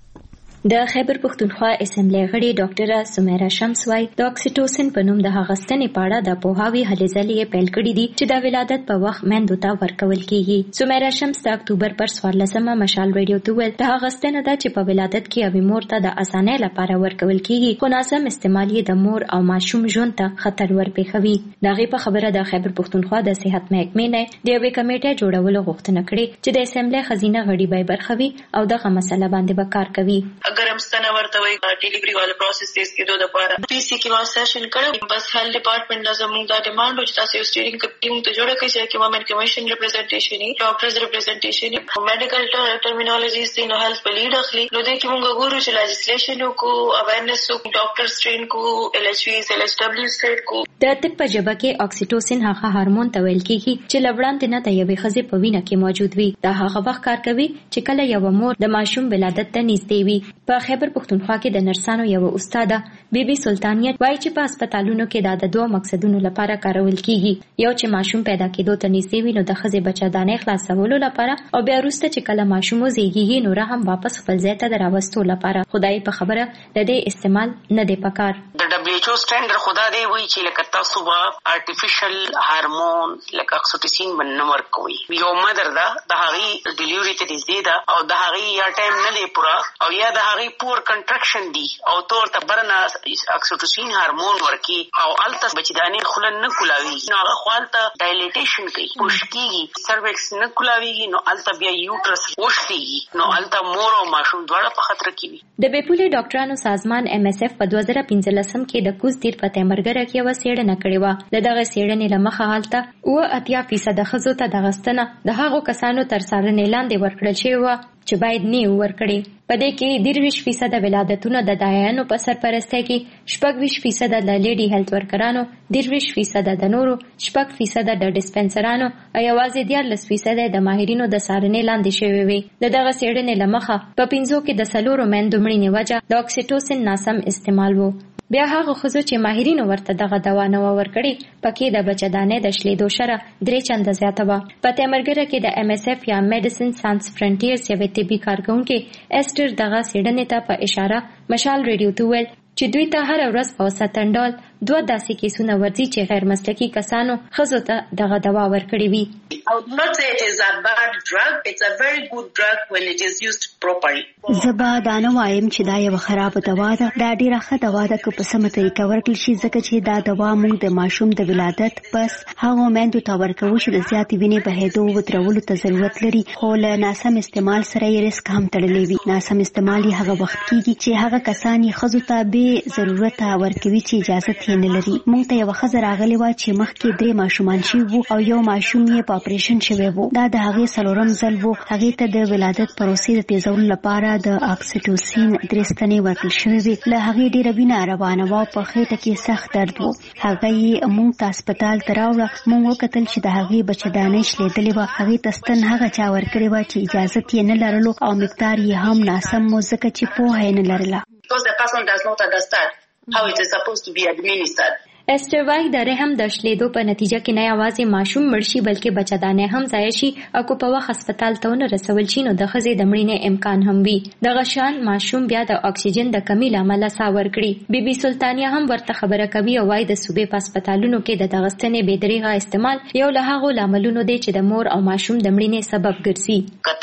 د خیبر پښتونخوا اسمبلی غړي ډاکټر سمیرا شمس وايي د اکسیټوسین په نوم د هغه ستنې په اړه د پوهاوي هلې ځلې پیل کړې دي چې د ولادت په وخت میندو ته ورکول کیږي. سمیرا شمس د اکتوبر پر 14مه مشال ریډیو ته ویل د هغه ستنه ده چې په ولادت کې اوی مور ته د اسانۍ لپاره ورکول کیږي، خو ناسم استعمال یې د مور او ماشوم ژوند ته خطر ورپېښوي. دغه په خبره د خیبر پښتونخوا د صحت محکمې نه د یوې کمیټې جوړولو غوښتنه کړې چې د اسمبلی خزینه غړي به برخه وي او دغه مسله باندې به کار کوي. اگر هم ستنه ورته وي ډیلیوري والا پروسس تیز کېدو لپاره پی سی کې ما سیشن کړو، بس هیلث ډپارټمنټ نه زموږ دا ډیمانډ چې تاسو یو سټیرینګ کمیټي ته جوړه کړئ چې وومن کمیشن ریپرزنټیشن ای ډاکټرز ریپرزنټیشن میډیکل ټرمینالوژیز دی نو هیلث په لیډ اخلي. نو دې کې موږ ګورو چې لیجسلیشن کو اویرنس کو ډاکټر سټرین کو ال ایچ وی ال ایچ دبليو سټیټ کو. د طب په ژبه کې اکسیټوسین هغه هورمون ته ویل کیږي چې لوړاندې نه د یوې ښځې په وینه کې موجود وي. دا هغه وخت کار کوي چې کله یو مور د ماشوم ولادت ته نږدې وي. په خیبر پښتونخوا کې د نرسانو یو استاده بیبي سلطانیت وایي چې په هسپتالونو کې د دوه مقصدونو لپاره کارول کیږي. یو چې ماشوم پیدا کېدو ته نږدې وي نو د ښځې بچه‌دانۍ خلاصولو لپاره، او بیا وروسته چې کله ماشوم وزېږي نو هم واپس خپل ځای ته راوستو لپاره. خدای په خبره د دې استعمال نه دی پکار. د دبليو ایچ او سټانډرډ خدا دی وایي چې لکه تاسو به آرټیفیشل هارمون لکه اکسیټوسین باندې ورکوي. یو مدر ده د هغې ډیلیوري ته نږدې ده او د هغې یا ټایم نه دی پوره او یا د هغې پور کنټرکشن دی او تور ته برنه اکسیټوسین هارمون ورکی او الته بچدانې خوله نه کولاویږي نو هغه خالته ډایلیټیشن کوي، پوش کیږي، سروکس نه کولاویږي نو الته بیا یوټرس وښتیږي نو الته مور او ماشوم دواړه په خطر کې وي. د بیپولي ډاکټرانو سازمان ام اس اف په 2015 کې د کوز تیر په تیمرګره کې یو څېړنه کړې و. د دغه څېړنې له مخه حالته 80% ښځو ته دغه ستنه د هغو کسانو تر څارنې لاندې ورکړل شوې وه چې باید نه ورکړي. په دې کې 23% ولادتونه د دایانو په سرپرستۍ کې، 26% د لیډي هیلث ورکرانو، 23% د نورو، 6% د ډسپنسرانو او یوازې 14% د ماهرینو د څارنې لاندې شوي وي. د دغه څېړنې له مخه په 5 کې د 4 میندو مړینې وجه د اکسیټوسین ناسم استعمال وو. بیا هغه ښځو چې ماهرینو ورته دغه دوا نه ورکړي پکې د بچه‌دانۍ د شلیدو شره 3 چنده زیاته وه. په تیمرګره کې د ام اس اف یا میډیسن سانس فرنټیرز یوې طبي کارکونکي ایسټر دغه څېړنې ته په اشاره مشال ریډیو ته ویل چې دوی ته هر ورځ په اوسطن ډول 2 داسې کیسونه ورځي چې غیر مسلکي کسانو ښځو ته دغه دوا ورکړې وي. I would not say it is a bad drug. It's a very good drug when it is used properly. زبا دا نه وایم چې دا یو خراب دوا ده. دا ډیره ښه دوا ده که په سمه طریقه ورکړل شي ځکه چې دا دوا موږ د ماشوم د ولادت پس هغو میندو ته ورکوو چې د زیاتې وینې بهېدو ودرولو ته ضرورت لري، خو له ناسم استعمال سره یې رسک هم تړلی وي. ناسم استعمال یې هغه وخت کیږي چې هغه کسان یې ښځو ته بې ضرورته ورکوي چې اجازت یې نه لري. موږ ته یوه ښځه راغلې وه چې مخکې 3 ماشومان شوي وو او یو ماشوم یې په اپریشن شوی وو. دا د هغې 4م ځل وو. هغې ته د ولادت پروسې د تیزولو لپاره د اکسیټوسین 3 ستنې ورکړل شوې وې. له هغې ډېره وینه روانه وه او په خېټه کې سخت درد وو. هغه یې موږ ته هسپتال ته راوړه. موږ وکتل چې د هغې بچه‌دانۍ شلېدلې وه. هغې ته ستن هغه چا ورکړې وه چې اجازت یې نه لرلو او مقدار یې هم ناسم و ځکه چې پوهه یې نه لرله. Because the person does not understand how it is supposed to be administered. ایسټر وایي د رحم د شلیدو په نتیجه کې نه یوازې ماشوم مړ شي بلکې بچه‌دانۍ هم ضایع شي او که په وخت هسپتال ته ونه رسول شي نو د ښځې د مړینې امکان هم وي. دغه شان ماشوم بیا د اکسیجن د کمۍ له امله ساه ورکړي. بیبي سلطانیه هم ورته خبره کوي او وایي د صوبې په هسپتالونو کې د دغه ستنې بې دریغه استعمال یو له هغو لاملونو دی چې د مور او ماشوم د مړینې سبب ګرځي. که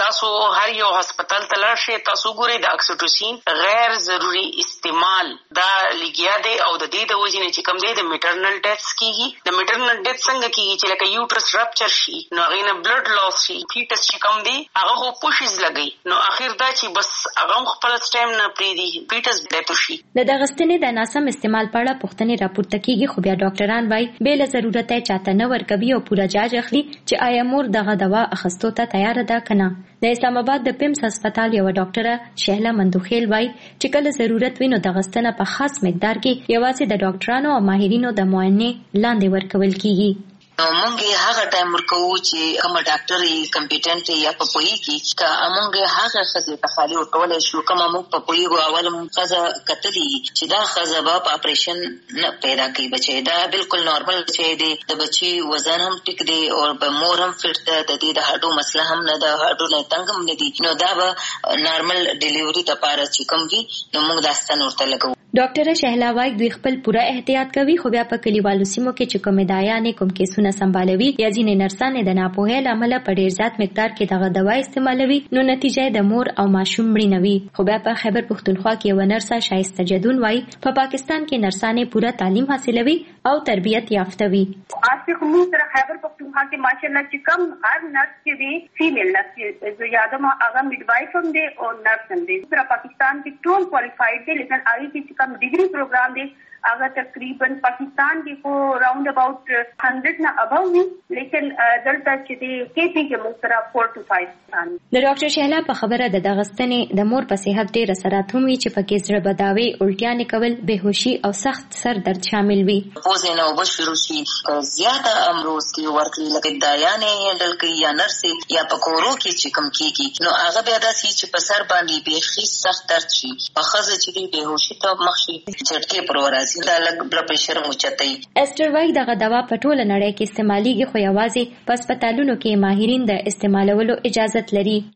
تاسو هر یو هسپتال ته لاړ شئ، تاسو ګورئ د اکسیټوسین غیر ضروري استعمال دا لګیا دی او د دې د وجې نه چې کوم دی د میټرنل ډیث کیږي. د میټرنل ډیث څنګه کیږي چې لکه یوټرس رپچر شي نو هغې نه بلډ لاس شي، فیټس چې کوم دی هغه خو پوشیز لګوي نو اخر دا چې بس هغه هم خپل سټیم نه پرېږدي، فیټس ډیث شي. د دغه ستنې د ناسم استعمال په اړه پوښتنې راپورته کیږي، خو بیا ډاکټران وايي بې له ضرورته چاته نه ورکوي او پوره جاج اخلي چې آیا مور دغه دوا اخستو ته تیار ده کنه. د اسلام آباد د پیمس هسپتال یو ډاکټره شهلا مندوخیل وايي چې کله ضرورت وي نو دغه ستنه په خاص مقدار کې یوازې د ډاکټرانو او ماهرینو د معاینې لاندې ورکول کیږي. مونږ هغه ټایم ورکو چې کوم ډاکټر یې کمپیټنټ یا په پوي کې کا مونږ هغه خزه ته خالي ورکول شو کوم مونږ په پوي غو اول خزه کتلی چې دا خزه په اپریشن نه پیدا کوي بچي، دا بالکل نارمل بچي دی، د بچي وزن هم ټیک دی او په مور هم فټ ده، د دې د هډو مسله هم نه ده، هډو نه تنګ هم نه دي، نو دا به نارمل ډیلیوري ته پاره چې کوم وي نو مونږ داستان ورته لګو. ډاکټر شهلا وايي دوی خپل پوره احتیاط کوي، خو بیا په کلیوالو سیمو کې چې کومې دایانې کوم کیسونه سمبالوي یا ځینې نرسانې د ناپوهۍ له امله په ډېر زیات مقدار کې دغه دوا استعمالوي نو نتیجه د مور او ماشوم مړینه وي. خو بیا په خیبر پښتونخوا کې یو نرسه شایسته جدون وايي په پاکستان کې نرسانې پوره تعلیم حاصلوي او تربیت یافته وي. آصف موږ سره خیبر پښتونخوا کې ماشاءالله چې کم هر نرس کې وي فیمیل نرس زه یادم هغه میډوایف هم دی او نرس هم دی. سره پاکستان کې ټول کوالیفاید دي، لیکن هغه کې کم ډیګري پروګرام دی اگر تقریبا پاکستان کې کو راوند اباؤٹ 100 نه ابو وي، لیکن دلته چې دی کې پی کې موږ سره 4 to 5 ثاني. د ډاکټر شهلا په خبره د دغه ستنې د مور په صحت ډېر اثرات هم وي چې پکې زړه بداوي، الټیانې کول، بېهوشي او سخت سر درد شامل وي. پوزې نه اوبه شروع شي، زیاته امروز کې ورکړي لکه دایانې هینډل کوي یا نرسې یا په کورو کې چې کوم کېږي نو هغه بیا داسې چې په سر باندې بیخي سخت درد شي، په ښځه چې دی بېهوشي ته مخ شي، جټکې پر ورځي دا لږ بلډ پرېشر موچتای. استر وايي دغه دوا په ټوله نړۍ کې استعمالېږي خو یوازې په هسپتالونو کې ماهرین د استعمالولو اجازت لري.